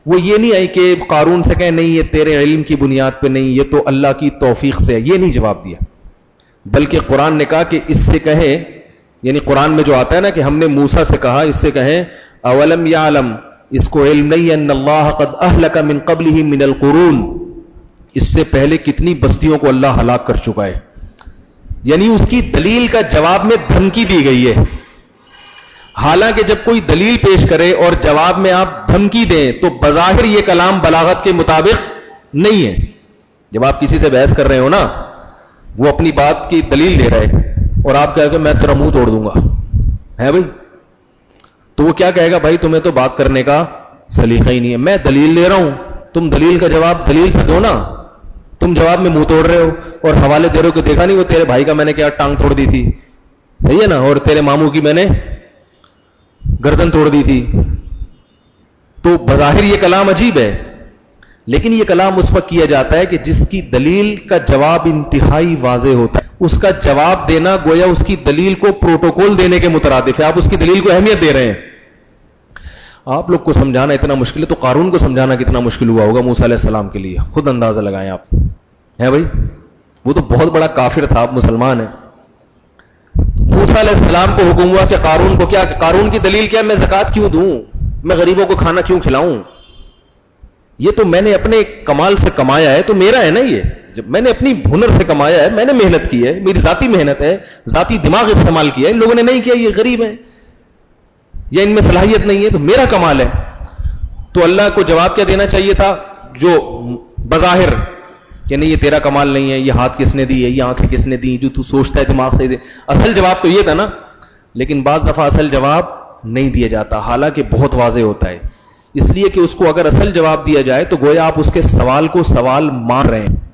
وہ یہ نہیں آئی کہ قارون سے کہیں نہیں یہ تیرے علم کی بنیاد پہ نہیں، یہ تو اللہ کی توفیق سے ہے، یہ نہیں جواب دیا، بلکہ قرآن نے کہا کہ اس سے کہیں، یعنی قرآن میں جو آتا ہے نا کہ ہم نے موسیٰ سے کہا، اس سے کہیں اولم یعلم، اس کو علم نہیں ان اللہ قد اہلک من قبلہ من القرون، اس سے پہلے کتنی بستیوں کو اللہ ہلاک کر چکا ہے. یعنی اس کی دلیل کا جواب میں دھمکی دی گئی ہے. حالانکہ جب کوئی دلیل پیش کرے اور جواب میں آپ دھمکی دیں تو بظاہر یہ کلام بلاغت کے مطابق نہیں ہے. جب آپ کسی سے بحث کر رہے ہو نا، وہ اپنی بات کی دلیل دے رہے اور آپ کہہ کہ میں تیرا منہ توڑ دوں گا ہے بھائی، تو وہ کیا کہے گا؟ بھائی تمہیں تو بات کرنے کا سلیقہ ہی نہیں ہے، میں دلیل دے رہا ہوں، تم دلیل کا جواب دلیل سے دو نا، تم جواب میں منہ توڑ رہے ہو اور حوالے دے رہے ہو کہ دیکھا نہیں وہ تیرے بھائی کا میں نے کیا ٹانگ توڑ دی تھی، صحیح ہے نا، اور تیرے ماموں کی میں نے گردن توڑ دی تھی. تو بظاہر یہ کلام عجیب ہے، لیکن یہ کلام اس وقت کیا جاتا ہے کہ جس کی دلیل کا جواب انتہائی واضح ہوتا ہے. اس کا جواب دینا گویا اس کی دلیل کو پروٹوکول دینے کے مترادف ہے، آپ اس کی دلیل کو اہمیت دے رہے ہیں. آپ لوگ کو سمجھانا اتنا مشکل ہے تو قارون کو سمجھانا کتنا مشکل ہوا ہوگا موسیٰ علیہ السلام کے لیے، خود اندازہ لگائیں آپ. ہے بھائی، وہ تو بہت بڑا کافر تھا، آپ مسلمان ہیں. موسیٰ علیہ السلام کو حکم ہوا کہ قارون کو کیا، قارون کی دلیل کیا، میں زکوٰۃ کیوں دوں، میں غریبوں کو کھانا کیوں کھلاؤں، یہ تو میں نے اپنے کمال سے کمایا ہے، تو میرا ہے نا، یہ جب میں نے اپنی ہنر سے کمایا ہے، میں نے محنت کی ہے، میری ذاتی محنت ہے، ذاتی دماغ استعمال کیا ہے، ان لوگوں نے نہیں کیا، یہ غریب ہیں یا ان میں صلاحیت نہیں ہے، تو میرا کمال ہے. تو اللہ کو جواب کیا دینا چاہیے تھا جو بظاہر کہ نہیں یہ تیرا کمال نہیں ہے، یہ ہاتھ کس نے دی ہے، یہ آنکھیں کس نے دی، جو تو سوچتا ہے دماغ سے دے. اصل جواب تو یہ تھا نا، لیکن بعض دفعہ اصل جواب نہیں دیا جاتا، حالانکہ بہت واضح ہوتا ہے. اس لیے کہ اس کو اگر اصل جواب دیا جائے تو گویا آپ اس کے سوال کو سوال مان رہے ہیں،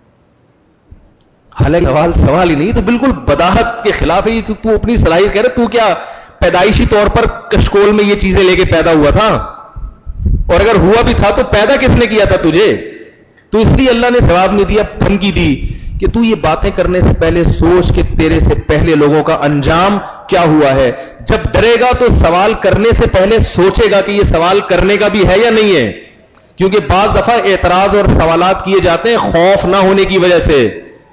حالانکہ سوال سوال ہی نہیں، تو بالکل بداہت کے خلاف ہے. تو, تو اپنی صلاحیت کہہ رہے، تو کیا پیدائشی طور پر کشکول میں یہ چیزیں لے کے پیدا ہوا تھا؟ اور اگر ہوا بھی تھا تو پیدا کس نے کیا تھا تجھے؟ تو اس لیے اللہ نے جواب نہیں دیا، دھمکی دی کہ تو یہ باتیں کرنے سے پہلے سوچ کہ تیرے سے پہلے لوگوں کا انجام کیا ہوا ہے. جب ڈرے گا تو سوال کرنے سے پہلے سوچے گا کہ یہ سوال کرنے کا بھی ہے یا نہیں ہے، کیونکہ بعض دفعہ اعتراض اور سوالات کیے جاتے ہیں خوف نہ ہونے کی وجہ سے،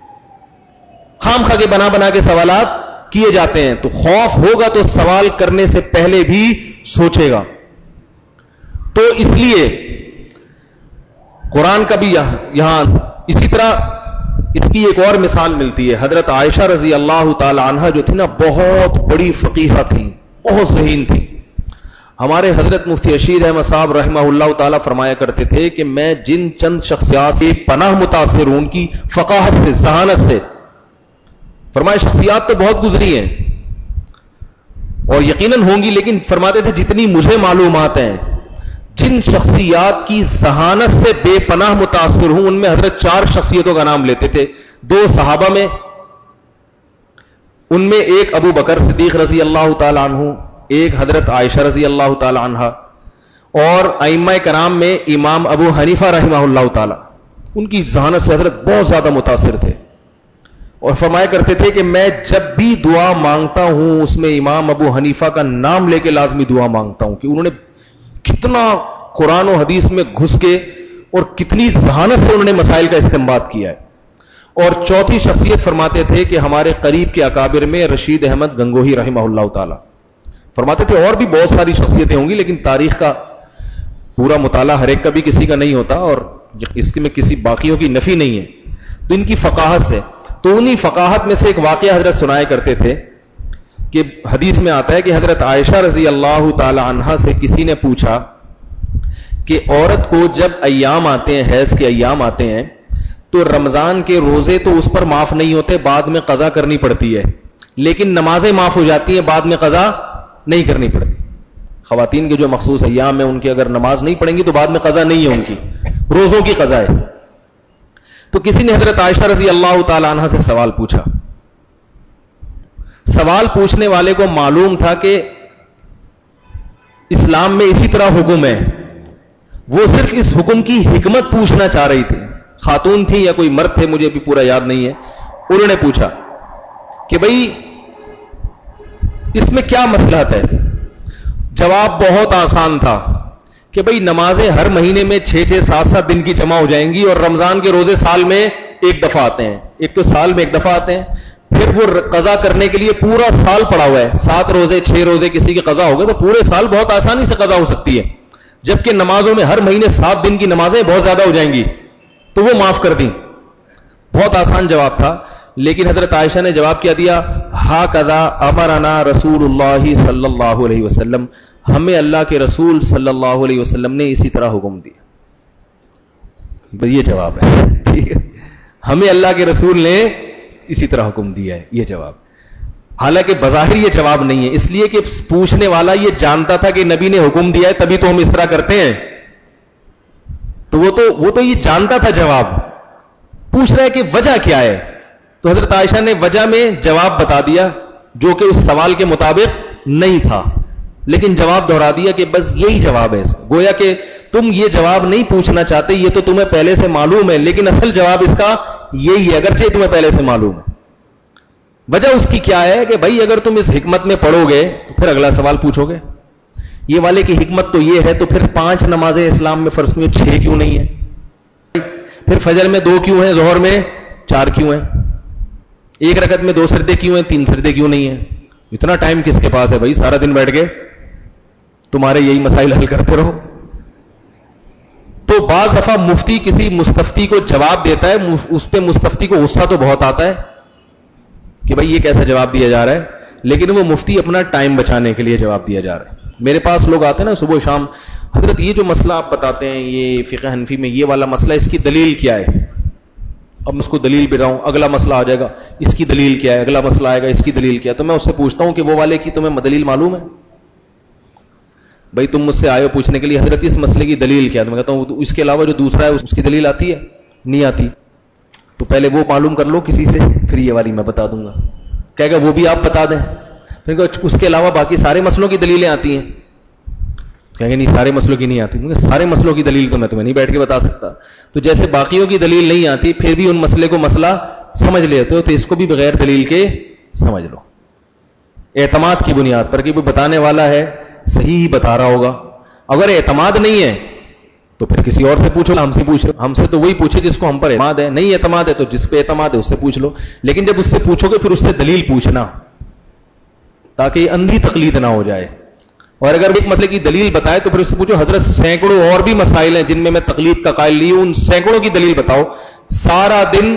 خام خواہ کے بنا بنا کے سوالات کیے جاتے ہیں. تو خوف ہوگا تو سوال کرنے سے پہلے بھی سوچے گا. تو اس لیے قرآن کا بھی یہاں اسی طرح اس کی ایک اور مثال ملتی ہے. حضرت عائشہ رضی اللہ تعالی عنہا جو تھی نا، بہت بڑی فقیہہ تھی، بہت ذہین تھی. ہمارے حضرت مفتی اشیر احمد صاحب رحمہ اللہ تعالی فرمایا کرتے تھے کہ میں جن چند شخصیات سے پناہ متاثر ہوں، ان کی فقاہت سے، ذہانت سے، فرمایا شخصیات تو بہت گزری ہیں اور یقیناً ہوں گی، لیکن فرماتے تھے جتنی مجھے معلومات ہیں، جن شخصیات کی ذہانت سے بے پناہ متاثر ہوں، ان میں حضرت چار شخصیتوں کا نام لیتے تھے. دو صحابہ میں، ان میں ایک ابو بکر صدیق رضی اللہ تعالی عنہ، ایک حضرت عائشہ رضی اللہ تعالی عنہ، اور ائمہ کرام میں امام ابو حنیفہ رحمہ اللہ تعالی. ان کی ذہانت سے حضرت بہت زیادہ متاثر تھے اور فرمایا کرتے تھے کہ میں جب بھی دعا مانگتا ہوں اس میں امام ابو حنیفہ کا نام لے کے لازمی دعا مانگتا ہوں، کہ انہوں نے کتنا قرآن و حدیث میں گھس کے اور کتنی ذہانت سے انہوں نے مسائل کا استنباط کیا ہے. اور چوتھی شخصیت فرماتے تھے کہ ہمارے قریب کے اکابر میں رشید احمد گنگوہی رحمہ اللہ تعالی. فرماتے تھے اور بھی بہت ساری شخصیتیں ہوں گی، لیکن تاریخ کا پورا مطالعہ ہر ایک کا بھی کسی کا نہیں ہوتا اور اس میں کسی باقیوں کی نفی نہیں ہے. تو ان کی فقاہت سے، تو انہی فقاہت میں سے ایک واقعہ حضرت سنایا کرتے تھے کہ حدیث میں آتا ہے کہ حضرت عائشہ رضی اللہ تعالی عنہا سے کسی نے پوچھا کہ عورت کو جب ایام آتے ہیں، حیض کے ایام آتے ہیں، تو رمضان کے روزے تو اس پر معاف نہیں ہوتے، بعد میں قضا کرنی پڑتی ہے، لیکن نمازیں معاف ہو جاتی ہیں، بعد میں قضا نہیں کرنی پڑتی. خواتین کے جو مخصوص ایام ہیں ان کی اگر نماز نہیں پڑھیں گی تو بعد میں قضا نہیں ہے، ان کی روزوں کی قضا ہے. تو کسی نے حضرت عائشہ رضی اللہ تعالی عنہ سے سوال پوچھا. سوال پوچھنے والے کو معلوم تھا کہ اسلام میں اسی طرح حکم ہے، وہ صرف اس حکم کی حکمت پوچھنا چاہ رہی تھی. خاتون تھی یا کوئی مرد تھے، مجھے بھی پورا یاد نہیں ہے. انہوں نے پوچھا کہ بھئی اس میں کیا مصلحت ہے؟ جواب بہت آسان تھا کہ بھئی نمازیں ہر مہینے میں چھ چھ سات سات دن کی جمع ہو جائیں گی اور رمضان کے روزے سال میں ایک دفعہ آتے ہیں. ایک تو سال میں ایک دفعہ آتے ہیں, پھر وہ قضا کرنے کے لیے پورا سال پڑا ہوا ہے. سات روزے چھ روزے کسی کی قضا ہو گئے تو پورے سال بہت آسانی سے قضا ہو سکتی ہے, جبکہ نمازوں میں ہر مہینے سات دن کی نمازیں بہت زیادہ ہو جائیں گی, تو وہ معاف کر دیں. بہت آسان جواب تھا. لیکن حضرت عائشہ نے جواب کیا دیا, ہا کذا امرنا رسول اللہ صلی اللہ علیہ وسلم, ہمیں اللہ کے رسول صلی اللہ علیہ وسلم نے اسی طرح حکم دیا. یہ جواب ہے, ٹھیک ہے, ہمیں اللہ کے رسول نے اسی طرح حکم دیا ہے, یہ جواب. حالانکہ بظاہر یہ جواب نہیں ہے, اس لیے کہ پوچھنے والا یہ جانتا تھا کہ نبی نے حکم دیا ہے تبھی تو ہم اس طرح کرتے ہیں. تو وہ تو وہ تو یہ جانتا تھا جواب, پوچھ رہا ہے کہ وجہ کیا ہے. تو حضرت عائشہ نے وجہ میں جواب بتا دیا جو کہ اس سوال کے مطابق نہیں تھا, لیکن جواب دہرا دیا کہ بس یہی جواب ہے. گویا کہ تم یہ جواب نہیں پوچھنا چاہتے, یہ تو تمہیں پہلے سے معلوم ہے, لیکن اصل جواب اس کا یہی ہے اگرچہ تمہیں پہلے سے معلوم ہے. وجہ اس کی کیا ہے کہ بھائی اگر تم اس حکمت میں پڑھو گے تو پھر اگلا سوال پوچھو گے, یہ والے کی حکمت تو یہ ہے, تو پھر پانچ نمازیں اسلام میں فرض میں چھ کیوں نہیں ہیں, پھر فجر میں دو کیوں ہیں, ظہر میں چار کیوں ہیں, ایک رکعت میں دو سجدے کیوں ہیں, تین سجدے کیوں نہیں ہیں. اتنا ٹائم کس کے پاس ہے بھائی, سارا دن بیٹھ کے تمہارے یہی مسائل حل کرتے رہو. تو بعض دفعہ مفتی کسی مستفتی کو جواب دیتا ہے, اس پہ مستفتی کو غصہ تو بہت آتا ہے کہ بھائی یہ کیسا جواب دیا جا رہا ہے, لیکن وہ مفتی اپنا ٹائم بچانے کے لیے جواب دیا جا رہا ہے. میرے پاس لوگ آتے ہیں نا صبح شام, حضرت یہ جو مسئلہ آپ بتاتے ہیں یہ فقہ حنفی میں یہ والا مسئلہ, اس کی دلیل کیا ہے. اب میں اس کو دلیل بھی رہا ہوں, اگلا مسئلہ آ جائے گا اس کی دلیل کیا ہے, اگلا مسئلہ آئے گا اس کی دلیل کیا ہے. تو میں اس سے پوچھتا ہوں کہ وہ والے کی تمہیں دلیل معلوم ہے؟ بھائی تم مجھ سے آئے ہو پوچھنے کے لیے حضرت اس مسئلے کی دلیل کیا ہے, تو میں کہتا ہوں اس کے علاوہ جو دوسرا ہے اس کی دلیل آتی ہے, نہیں آتی. تو پہلے وہ معلوم کر لو کسی سے, پھر یہ والی میں بتا دوں گا. کہے گا وہ بھی آپ بتا دیں, پھر اس کے علاوہ باقی سارے مسئلوں کی دلیلیں آتی ہیں. کہیں گے نہیں سارے مسئلوں کی نہیں آتی. سارے مسئلوں کی دلیل تو میں تمہیں نہیں بیٹھ کے بتا سکتا. تو جیسے باقیوں کی دلیل نہیں آتی پھر بھی ان مسئلے کو مسئلہ سمجھ لیتے ہو, تو اس کو بھی بغیر دلیل کے سمجھ لو, اعتماد کی بنیاد پر کہ وہ بتانے والا ہے صحیح ہی بتا رہا ہوگا. اگر اعتماد نہیں ہے تو پھر کسی اور سے پوچھو, ہم سے پوچھو, ہم سے تو وہی پوچھے جس کو ہم پر اعتماد ہے. نہیں اعتماد ہے تو جس پہ اعتماد ہے اس سے پوچھ لو, لیکن جب اس سے پوچھو گے پھر اس سے دلیل پوچھنا تاکہ یہ اندھی تقلید نہ ہو جائے. اور اگر ایک مسئلے کی دلیل بتائے تو پھر اس سے پوچھو حضرت سینکڑوں اور بھی مسائل ہیں جن میں میں تقلید کا قائل نہیں ہوں, ان سینکڑوں کی دلیل بتاؤ. سارا دن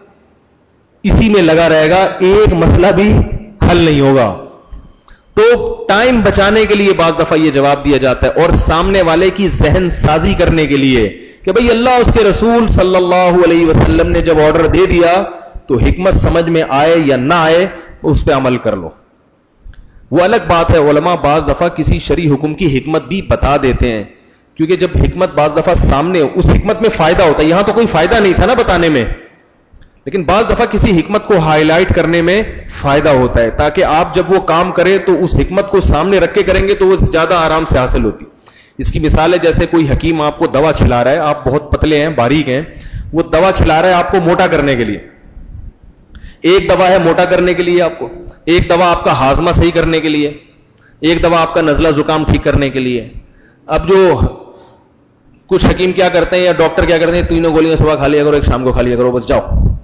اسی میں لگا رہے گا, ایک مسئلہ بھی حل نہیں ہوگا. تو ٹائم بچانے کے لیے بعض دفعہ یہ جواب دیا جاتا ہے, اور سامنے والے کی ذہن سازی کرنے کے لیے کہ بھئی اللہ اس کے رسول صلی اللہ علیہ وسلم نے جب آرڈر دے دیا تو حکمت سمجھ میں آئے یا نہ آئے اس پہ عمل کر لو. وہ الگ بات ہے, علماء بعض دفعہ کسی شرعی حکم کی حکمت بھی بتا دیتے ہیں, کیونکہ جب حکمت بعض دفعہ سامنے اس حکمت میں فائدہ ہوتا ہے. یہاں تو کوئی فائدہ نہیں تھا نا بتانے میں, لیکن بعض دفعہ کسی حکمت کو ہائی لائٹ کرنے میں فائدہ ہوتا ہے, تاکہ آپ جب وہ کام کریں تو اس حکمت کو سامنے رکھ کے کریں گے تو وہ زیادہ آرام سے حاصل ہوتی. اس کی مثال ہے جیسے کوئی حکیم آپ کو دوا کھلا رہا ہے, آپ بہت پتلے ہیں باریک ہیں, وہ دوا کھلا رہا ہے آپ کو موٹا کرنے کے لیے. ایک دوا ہے موٹا کرنے کے لیے آپ کو, ایک دوا آپ کا ہاضمہ صحیح کرنے کے لیے, ایک دوا آپ کا نزلہ زکام ٹھیک کرنے کے لیے. اب جو کچھ حکیم کیا کرتے ہیں یا ڈاکٹر کیا کرتے ہیں, تینوں گولیاں صبح کھا لیا کرو, ایک شام کو کھا لیا کرو, بس جاؤ.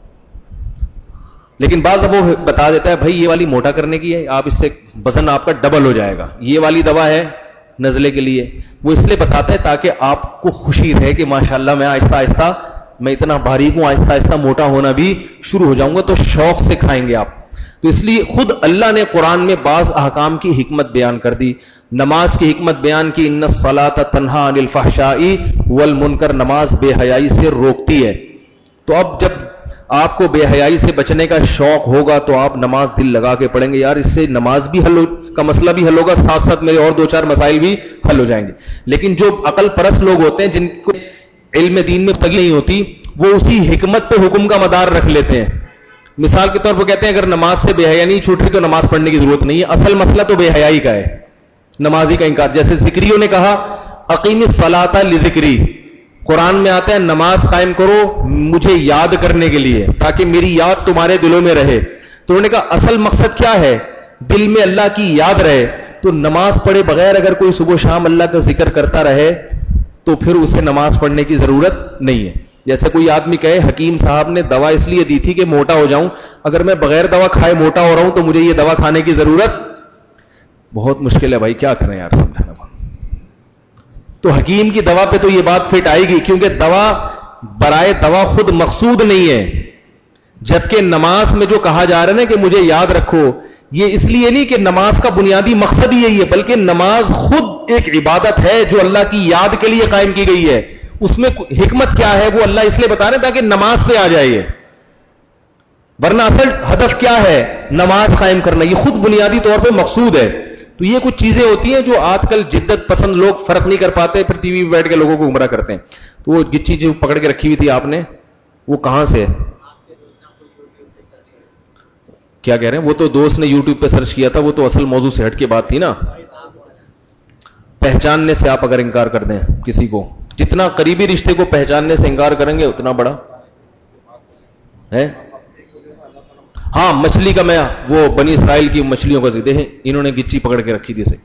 لیکن بعض دفعہ وہ بتا دیتا ہے بھائی یہ والی موٹا کرنے کی ہے, آپ اس سے وزن آپ کا ڈبل ہو جائے گا. یہ والی دوا ہے نزلے کے لیے, وہ اس لیے بتاتا ہے تاکہ آپ کو خوشی رہے کہ ماشاءاللہ میں آہستہ آہستہ, میں اتنا باریک ہوں, آہستہ آہستہ موٹا ہونا بھی شروع ہو جاؤں گا, تو شوق سے کھائیں گے آپ. تو اس لیے خود اللہ نے قرآن میں بعض احکام کی حکمت بیان کر دی. نماز کی حکمت بیان کی, ان الصلاۃ تنہی عن الفحشاء والمنکر, نماز بے حیائی سے روکتی ہے. تو اب جب آپ کو بے حیائی سے بچنے کا شوق ہوگا تو آپ نماز دل لگا کے پڑھیں گے, یار اس سے نماز بھی حل کا مسئلہ بھی حل ہوگا, ساتھ ساتھ میرے اور دو چار مسائل بھی حل ہو جائیں گے. لیکن جو عقل پرست لوگ ہوتے ہیں جن کو علم دین میں تگی نہیں ہوتی, وہ اسی حکمت پہ حکم کا مدار رکھ لیتے ہیں. مثال کے طور پر کہتے ہیں اگر نماز سے بے حیائی نہیں چھوٹ رہی تو نماز پڑھنے کی ضرورت نہیں ہے. اصل مسئلہ تو بے حیائی کا ہے, نمازی کا انکار. جیسے ذکریوں نے کہا اقیم الصلاۃ لذکری, قرآن میں آتا ہے نماز قائم کرو مجھے یاد کرنے کے لیے تاکہ میری یاد تمہارے دلوں میں رہے. تو انہوں نے کہا اصل مقصد کیا ہے, دل میں اللہ کی یاد رہے. تو نماز پڑھے بغیر اگر کوئی صبح شام اللہ کا ذکر کرتا رہے تو پھر اسے نماز پڑھنے کی ضرورت نہیں ہے. جیسے کوئی آدمی کہے حکیم صاحب نے دوا اس لیے دی تھی کہ موٹا ہو جاؤں, اگر میں بغیر دوا کھائے موٹا ہو رہا ہوں تو مجھے یہ دوا کھانے کی ضرورت بہت مشکل ہے بھائی, کیا کریں یار سمجھانا. تو حکیم کی دوا پہ تو یہ بات فٹ آئے گی, کیونکہ دوا برائے دوا خود مقصود نہیں ہے. جبکہ نماز میں جو کہا جا رہا ہے نا کہ مجھے یاد رکھو, یہ اس لیے نہیں کہ نماز کا بنیادی مقصد ہی یہی ہے, بلکہ نماز خود ایک عبادت ہے جو اللہ کی یاد کے لیے قائم کی گئی ہے. اس میں حکمت کیا ہے وہ اللہ اس لیے بتا رہے ہیں تاکہ نماز پہ آ جائے, ورنہ اصل ہدف کیا ہے, نماز قائم کرنا. یہ خود بنیادی طور پہ مقصود ہے. تو یہ کچھ چیزیں ہوتی ہیں جو آج کل جدت پسند لوگ فرق نہیں کر پاتے, پھر ٹی وی پہ بیٹھ کے لوگوں کو گمراہ کرتے ہیں. تو وہ گچی جو پکڑ کے رکھی ہوئی تھی آپ نے, وہ کہاں سے ہے؟ کیا کہہ رہے ہیں؟ وہ تو دوست نے یوٹیوب پہ سرچ کیا تھا, وہ تو اصل موضوع سے ہٹ کے بات تھی نا. پہچاننے سے آپ اگر انکار کر دیں کسی کو, جتنا قریبی رشتے کو پہچاننے سے انکار کریں گے اتنا بڑا ہے. ہاں مچھلی کا, میں وہ بنی اسرائیل کی مچھلیوں کا ذکر ہے, انہوں نے گچی پکڑ کے رکھی تھی سے.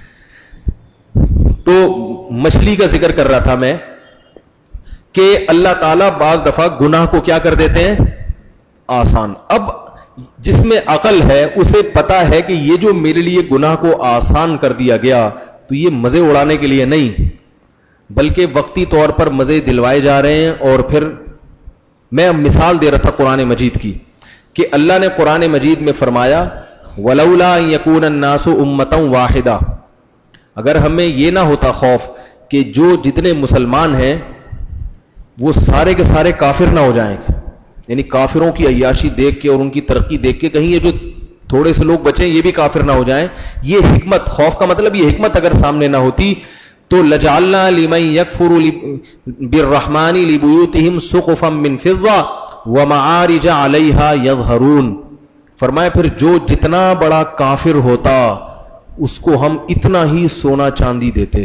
تو مچھلی کا ذکر کر رہا تھا میں کہ اللہ تعالیٰ بعض دفعہ گناہ کو کیا کر دیتے ہیں, آسان. اب جس میں عقل ہے اسے پتا ہے کہ یہ جو میرے لیے گناہ کو آسان کر دیا گیا تو یہ مزے اڑانے کے لیے نہیں, بلکہ وقتی طور پر مزے دلوائے جا رہے ہیں. اور پھر میں مثال دے رہا تھا قرآن مجید کی کہ اللہ نے قرآن مجید میں فرمایا وَلَوْلَا يَكُونَ النَّاسُ أُمَّةً وَاحِدَةً, اگر ہمیں یہ نہ ہوتا خوف کہ جو جتنے مسلمان ہیں وہ سارے کے سارے کافر نہ ہو جائیں, یعنی کافروں کی عیاشی دیکھ کے اور ان کی ترقی دیکھ کے کہیں یہ جو تھوڑے سے لوگ بچیں یہ بھی کافر نہ ہو جائیں, یہ حکمت, خوف کا مطلب یہ حکمت اگر سامنے نہ ہوتی تو لجعلنا لمن یکفر بالرحمن لبیوتہم سقفا من فضہ ومعارج علیہا یظہرون. فرمایا پھر جو جتنا بڑا کافر ہوتا اس کو ہم اتنا ہی سونا چاندی دیتے.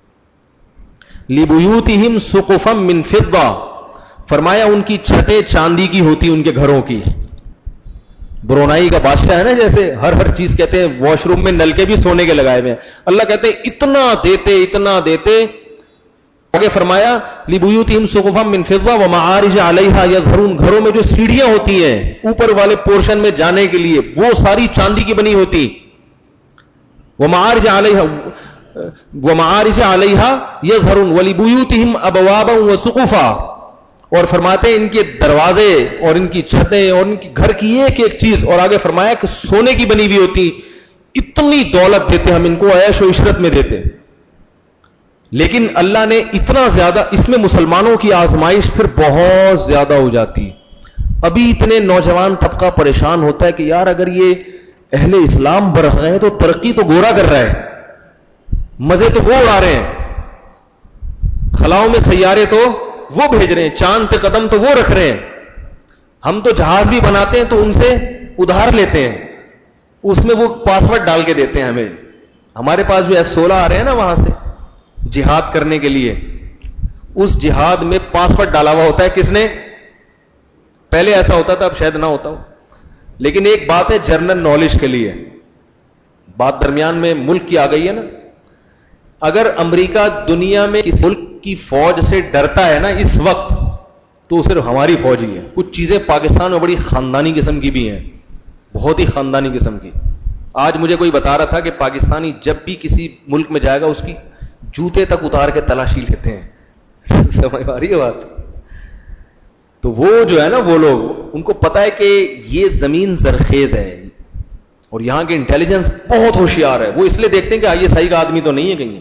لبیوتہم سقفا من فضہ, فرمایا ان کی چھتیں چاندی کی ہوتی, ان کے گھروں کی. برونائی کا بادشاہ ہے نا, جیسے ہر ہر چیز کہتے ہیں, واش روم میں نل کے بھی سونے کے لگائے ہوئے ہیں. اللہ کہتے ہیں اتنا دیتے اتنا دیتے. آگے فرمایا لبیوتہم سقفا من فضہ ومعارج علیہا یظہرون, گھروں میں جو سیڑھیاں ہوتی ہیں اوپر والے پورشن میں جانے کے لیے وہ ساری چاندی کی بنی ہوتی. ومعارج علیہا ومعارج علیہا یظہرون ولبیوتہم ابوابا وسقفا, اور فرماتے ہیں ان کے دروازے اور ان کی چھتیں اور ان کی گھر کی ایک ایک چیز, اور آگے فرمایا کہ سونے کی بنی ہوئی ہوتی. اتنی دولت دیتے ہم ان کو, عیش و عشرت میں دیتے. لیکن اللہ نے اتنا زیادہ, اس میں مسلمانوں کی آزمائش پھر بہت زیادہ ہو جاتی. ابھی اتنے نوجوان طبقہ پریشان ہوتا ہے کہ یار اگر یہ اہل اسلام برہ رہے ہیں تو ترقی تو گورا کر رہا ہے, مزے تو وہ اڑا رہے ہیں, خلاؤں میں سیارے تو وہ بھیج رہے ہیں, چاند پہ قدم تو وہ رکھ رہے ہیں. ہم تو جہاز بھی بناتے ہیں تو ان سے ادھار لیتے ہیں, اس میں وہ پاسورڈ ڈال کے دیتے ہیں ہمیں. ہمارے پاس جو ایف سولہ آ رہے ہیں نا وہاں سے جہاد کرنے کے لیے, اس جہاد میں پاسورڈ ڈالا ہوا ہوتا ہے. کس نے؟ پہلے ایسا ہوتا تھا, اب شاید نہ ہوتا ہو. لیکن ایک بات ہے جنرل نالج کے لیے, بات درمیان میں ملک کی آ گئی ہے نا, اگر امریکہ دنیا میں کسی ملک کی فوج سے ڈرتا ہے نا اس وقت تو صرف ہماری فوج ہی ہے. کچھ چیزیں پاکستان میں بڑی خاندانی قسم کی بھی ہیں, بہت ہی خاندانی قسم کی. آج مجھے کوئی بتا رہا تھا کہ پاکستانی جب بھی کسی ملک میں جائے گا اس کی جوتے تک اتار کے تلاشی لیتے ہیں. سمجھ آ رہی ہے بات؟ تو وہ جو ہے نا وہ لوگ, ان کو پتا ہے کہ یہ زمین زرخیز ہے اور یہاں کے انٹیلیجنس بہت ہوشیار ہے. وہ اس لیے دیکھتے ہیں کہ آئی ایس آئی کا آدمی تو نہیں ہے کہیں.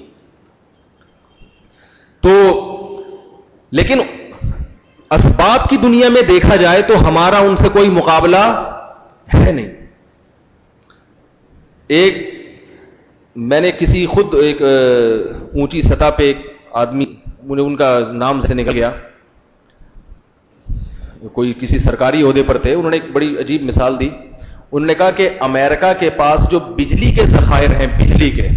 تو لیکن اسباب کی دنیا میں دیکھا جائے تو ہمارا ان سے کوئی مقابلہ ہے نہیں. ایک میں نے کسی خود ایک اونچی سطح پہ ایک آدمی, مجھے ان کا نام سے نکل گیا, کوئی کسی سرکاری عہدے پر تھے, انہوں نے ایک بڑی عجیب مثال دی. انہوں نے کہا کہ امریکہ کے پاس جو بجلی کے ذخائر ہیں, بجلی کے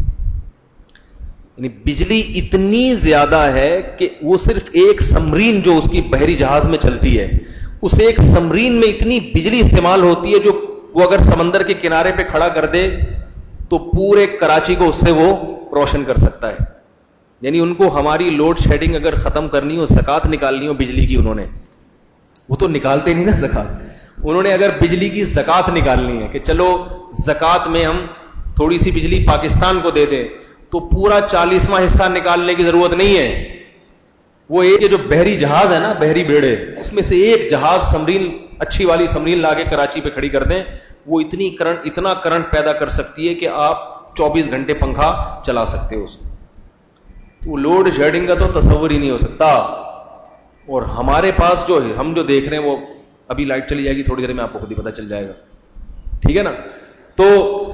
یعنی بجلی اتنی زیادہ ہے کہ وہ صرف ایک سمرین جو اس کی بحری جہاز میں چلتی ہے, اس ایک سمرین میں اتنی بجلی استعمال ہوتی ہے جو وہ اگر سمندر کے کنارے پہ کھڑا کر دے تو پورے کراچی کو اس سے وہ روشن کر سکتا ہے. یعنی ان کو ہماری لوڈ شیڈنگ اگر ختم کرنی ہو, زکات نکالنی ہو بجلی کی, انہوں نے وہ تو نکالتے نہیں نا زکات, انہوں نے اگر بجلی کی زکات نکالنی ہے کہ چلو زکات میں ہم تھوڑی سی بجلی پاکستان کو دے دیں, تو پورا چالیسواں حصہ نکالنے کی ضرورت نہیں ہے. وہ ایک جو بحری جہاز ہے نا, بحری بیڑے, اس میں سے ایک جہاز سمرین, اچھی والی سمرین لا کے کراچی پہ کھڑی کر دیں, وہ اتنی کرنٹ اتنا کرنٹ پیدا کر سکتی ہے کہ آپ چوبیس گھنٹے پنکھا چلا سکتے ہو اس میں. وہ لوڈ شیڈنگ کا تو تصور ہی نہیں ہو سکتا. اور ہمارے پاس جو ہم جو دیکھ رہے ہیں, وہ ابھی لائٹ چلی جائے گی تھوڑی دیر میں, آپ کو خود ہی پتہ چل جائے گا, ٹھیک ہے نا. تو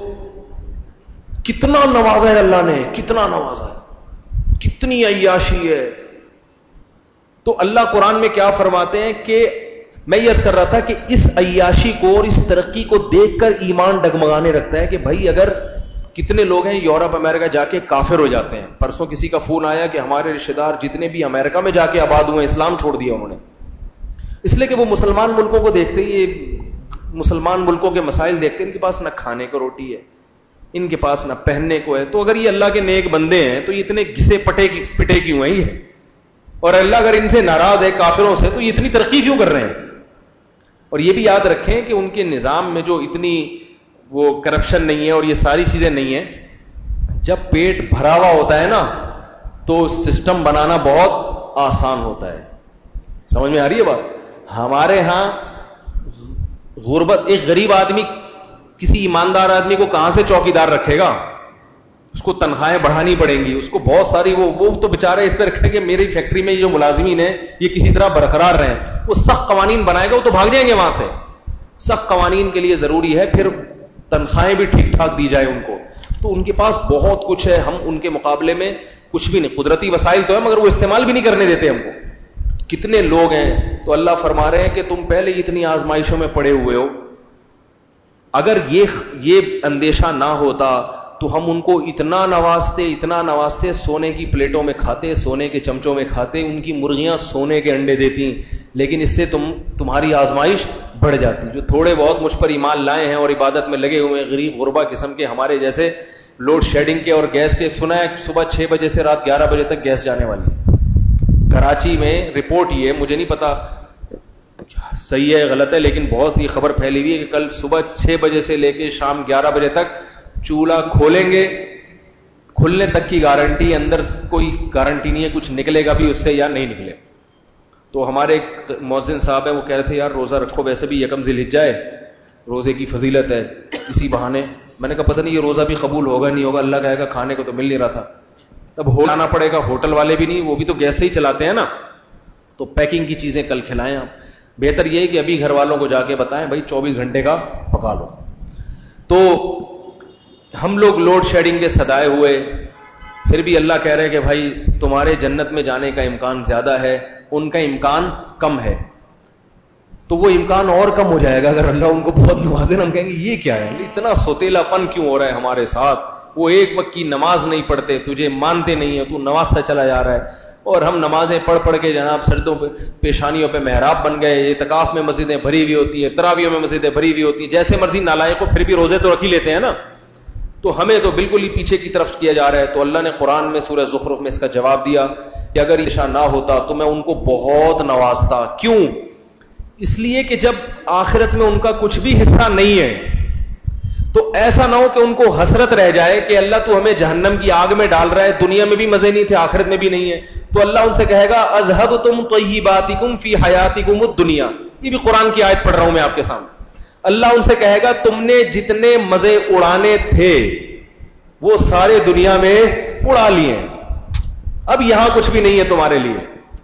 کتنا نوازا ہے اللہ نے, کتنا نوازا ہے, کتنی عیاشی ہے. تو اللہ قرآن میں کیا فرماتے ہیں کہ میں یہ عرض کر رہا تھا کہ اس عیاشی کو اور اس ترقی کو دیکھ کر ایمان ڈگمگانے رکھتا ہے کہ بھائی اگر کتنے لوگ ہیں یورپ امریکہ جا کے کافر ہو جاتے ہیں. پرسوں کسی کا فون آیا کہ ہمارے رشتے دار جتنے بھی امریکہ میں جا کے آباد ہوئے ہیں اسلام چھوڑ دیا انہوں نے, اس لیے کہ وہ مسلمان ملکوں کو دیکھتے ہی, مسلمان ملکوں کے مسائل دیکھتے ہیں, ان کے پاس نہ کھانے کو روٹی ہے, ان کے پاس نہ پہننے کو ہے. تو اگر یہ اللہ کے نیک بندے ہیں تو یہ اتنے گھسے پٹے پٹے کیوں ہیں یہ, اور اللہ اگر ان سے ناراض ہے کافروں سے تو یہ اتنی ترقی کیوں کر رہے ہیں. اور یہ بھی یاد رکھیں کہ ان کے نظام میں جو اتنی وہ کرپشن نہیں ہے اور یہ ساری چیزیں نہیں ہیں, جب پیٹ بھرا ہوا ہوتا ہے نا تو سسٹم بنانا بہت آسان ہوتا ہے. سمجھ میں آ رہی ہے بات. ہمارے ہاں غربت, ایک غریب آدمی کسی ایماندار آدمی کو کہاں سے چوکی دار رکھے گا, اس کو تنخواہیں بڑھانی پڑیں گی, اس کو بہت ساری وہ وہ تو بےچارے اس پہ رکھے کہ میری فیکٹری میں جو ملازمین ہیں یہ کسی طرح برقرار رہیں. وہ سخت قوانین بنائے گا, وہ تو بھاگ جائیں گے وہاں سے. سخت قوانین کے لیے ضروری ہے پھر تنخواہیں بھی ٹھیک ٹھاک دی جائے ان کو. تو ان کے پاس بہت کچھ ہے, ہم ان کے مقابلے میں کچھ بھی نہیں. قدرتی وسائل تو ہے مگر وہ استعمال بھی نہیں کرنے دیتے ہم کو. کتنے لوگ ہیں, تو اللہ فرما رہے ہیں کہ تم پہلے اتنی آزمائشوں میں پڑے ہوئے ہو, اگر یہ یہ اندیشہ نہ ہوتا تو ہم ان کو اتنا نوازتے اتنا نوازتے, سونے کی پلیٹوں میں کھاتے, سونے کے چمچوں میں کھاتے, ان کی مرغیاں سونے کے انڈے دیتی, لیکن اس سے تم تمہاری آزمائش بڑھ جاتی. جو تھوڑے بہت مجھ پر ایمان لائے ہیں اور عبادت میں لگے ہوئے ہیں, غریب غربا قسم کے ہمارے جیسے, لوڈ شیڈنگ کے اور گیس کے, سنا ہے صبح چھ بجے سے رات گیارہ بجے تک گیس جانے والی ہے کراچی میں. رپورٹ یہ ہے, مجھے نہیں پتا صحیح ہے غلط ہے, لیکن بہت سی خبر پھیلی ہوئی ہے کہ کل صبح چھ بجے سے لے کے شام گیارہ بجے تک چولہا کھولیں گے, کھلنے تک کی گارنٹی, اندر کوئی گارنٹی نہیں ہے کچھ نکلے گا بھی اس سے یا نہیں نکلے. تو ہمارے ایک مؤذن صاحب ہیں, وہ کہہ رہے تھے یار روزہ رکھو, ویسے بھی یکم ذی الحجہ ہے, روزے کی فضیلت ہے, اسی بہانے. میں نے کہا پتہ نہیں یہ روزہ بھی قبول ہوگا نہیں ہوگا, اللہ کہے گا کھانے کو تو مل نہیں رہا تھا. تب ہو لانا پڑے گا, ہوٹل والے بھی نہیں, وہ بھی تو گیس سے ہی چلاتے ہیں نا, تو پیکنگ کی چیزیں کل کھلائیں آپ. بہتر یہ ہے کہ ابھی گھر والوں کو جا کے بتائیں بھائی چوبیس گھنٹے کا پکا لو. تو ہم لوگ لوڈ شیڈنگ کے صدائے ہوئے, پھر بھی اللہ کہہ رہے کہ بھائی تمہارے جنت میں جانے کا امکان زیادہ ہے, ان کا امکان کم ہے. تو وہ امکان اور کم ہو جائے گا اگر اللہ ان کو بہت نوازے نا. ہم کہیں گے یہ کیا ہے, اتنا سوتیلا پن کیوں ہو رہا ہے ہمارے ساتھ, وہ ایک وقت کی نماز نہیں پڑھتے, تجھے مانتے نہیں ہے, تو نوازتا چلا جا رہا ہے, اور ہم نمازیں پڑھ پڑھ کے جناب سردوں پہ پیشانیوں پہ محراب بن گئے. اعتکاف میں مسجدیں بھری ہوئی ہوتی ہیں, تراویحوں میں مسجدیں بھری ہوئی ہوتی ہیں, جیسے مرضی نالائق کو پھر بھی روزے تو رکھ ہی لیتے ہیں نا. تو ہمیں تو بالکل ہی پیچھے کی طرف کیا جا رہا ہے. تو اللہ نے قرآن میں سورہ زخرف میں اس کا جواب دیا کہ اگر نشا نہ ہوتا تو میں ان کو بہت نوازتا. کیوں؟ اس لیے کہ جب آخرت میں ان کا کچھ بھی حصہ نہیں ہے تو ایسا نہ ہو کہ ان کو حسرت رہ جائے کہ اللہ تو ہمیں جہنم کی آگ میں ڈال رہا ہے, دنیا میں بھی مزے نہیں تھے آخرت میں بھی نہیں ہے. تو اللہ ان سے کہے گا اذهبتم طیباتکم فی حیاتکم الدنیا. یہ بھی قرآن کی آیت پڑھ رہا ہوں میں آپ کے سامنے. اللہ ان سے کہے گا تم نے جتنے مزے اڑانے تھے وہ سارے دنیا میں اڑا لیے, اب یہاں کچھ بھی نہیں ہے تمہارے لیے.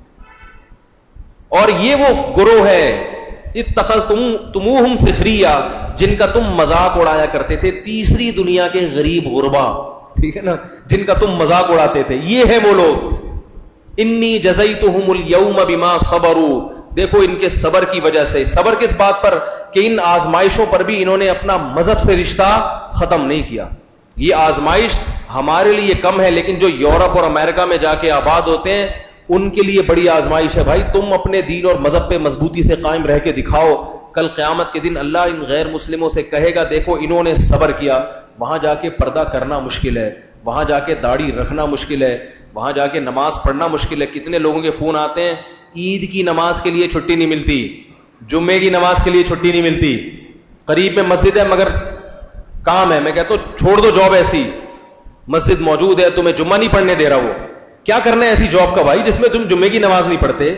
اور یہ وہ گروہ ہے اتخذتموہم سخریا, جن کا تم مذاق اڑایا کرتے تھے, تیسری دنیا کے غریب غربا, ٹھیک ہے نا, جن کا تم مذاق اڑاتے تھے. یہ ہے وہ لوگ. انی جزیتہم الیوم بما صبروا, دیکھو ان کے صبر کی وجہ سے. صبر کس بات پر؟ کہ ان آزمائشوں پر بھی انہوں نے اپنا مذہب سے رشتہ ختم نہیں کیا. یہ آزمائش ہمارے لیے کم ہے, لیکن جو یورپ اور امریکہ میں جا کے آباد ہوتے ہیں ان کے لیے بڑی آزمائش ہے. بھائی تم اپنے دین اور مذہب پہ مضبوطی سے قائم رہ کے دکھاؤ. کل قیامت کے دن اللہ ان غیر مسلموں سے کہے گا دیکھو انہوں نے صبر کیا. وہاں جا کے پردہ کرنا مشکل ہے, وہاں جا کے داڑھی رکھنا مشکل ہے, وہاں جا کے نماز پڑھنا مشکل ہے. کتنے لوگوں کے فون آتے ہیں عید کی نماز کے لیے چھٹی نہیں ملتی, جمعے کی نماز کے لیے چھٹی نہیں ملتی, قریب میں مسجد ہے مگر کام ہے. میں کہتا ہوں چھوڑ دو جاب, ایسی مسجد موجود ہے تمہیں جمعہ نہیں پڑھنے دے رہا, وہ کیا کرنا ہے ایسی جاب کا بھائی جس میں تم جمعے کی نماز نہیں پڑھتے,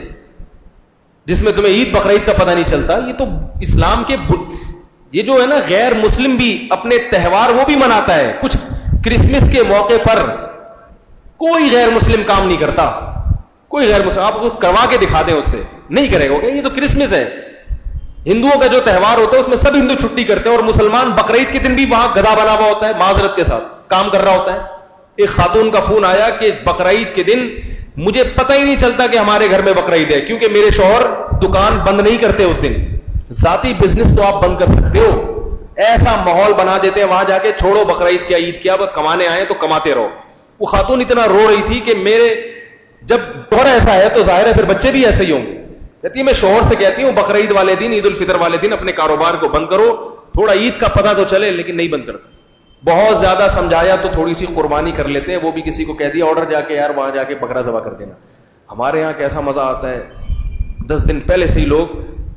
جس میں تمہیں عید بقرعید کا پتہ نہیں چلتا. یہ تو اسلام کے یہ جو ہے نا غیر مسلم بھی اپنے تہوار وہ بھی مناتا ہے. کچھ کرسمس کے موقع پر کوئی غیر مسلم کام نہیں کرتا, کوئی غیر مسلم آپ کو کروا کے دکھا دیں اس سے نہیں کرے گا. یہ تو کرسمس ہے, ہندوؤں کا جو تہوار ہوتا ہے اس میں سب ہندو چھٹی کرتے ہیں, اور مسلمان بقرعید کے دن بھی وہاں گدھا بنا ہوا ہوتا ہے, معذرت کے ساتھ کام کر رہا ہوتا ہے. ایک خاتون کا فون آیا کہ بقرعید کے دن مجھے پتہ ہی نہیں چلتا کہ ہمارے گھر میں بقرعید ہے, کیونکہ میرے شوہر دکان بند نہیں کرتے اس دن. ذاتی بزنس تو آپ بند کر سکتے ہو, ایسا ماحول بنا دیتے ہیں وہاں جا کے, چھوڑو بقرعید کیا عید کیا, کمانے آئے تو کماتے رہو. وہ خاتون اتنا رو رہی تھی کہ میرے جب شوہر ایسا ہے تو ظاہر ہے پھر بچے بھی ایسے ہی ہوں گے. کہتی ہے میں شوہر سے کہتی ہوں بقرعید والے دن, عید الفطر والے دن اپنے کاروبار کو بند کرو, تھوڑا عید کا پتہ تو چلے, لیکن نہیں بند کرتا. بہت زیادہ سمجھایا تو تھوڑی سی قربانی کر لیتے ہیں, وہ بھی کسی کو کہہ دیا آرڈر جا کے یار وہاں جا کے بکرا ذبح کر دینا. ہمارے یہاں کیسا مزہ آتا ہے, دس دن پہلے سے ہی لوگ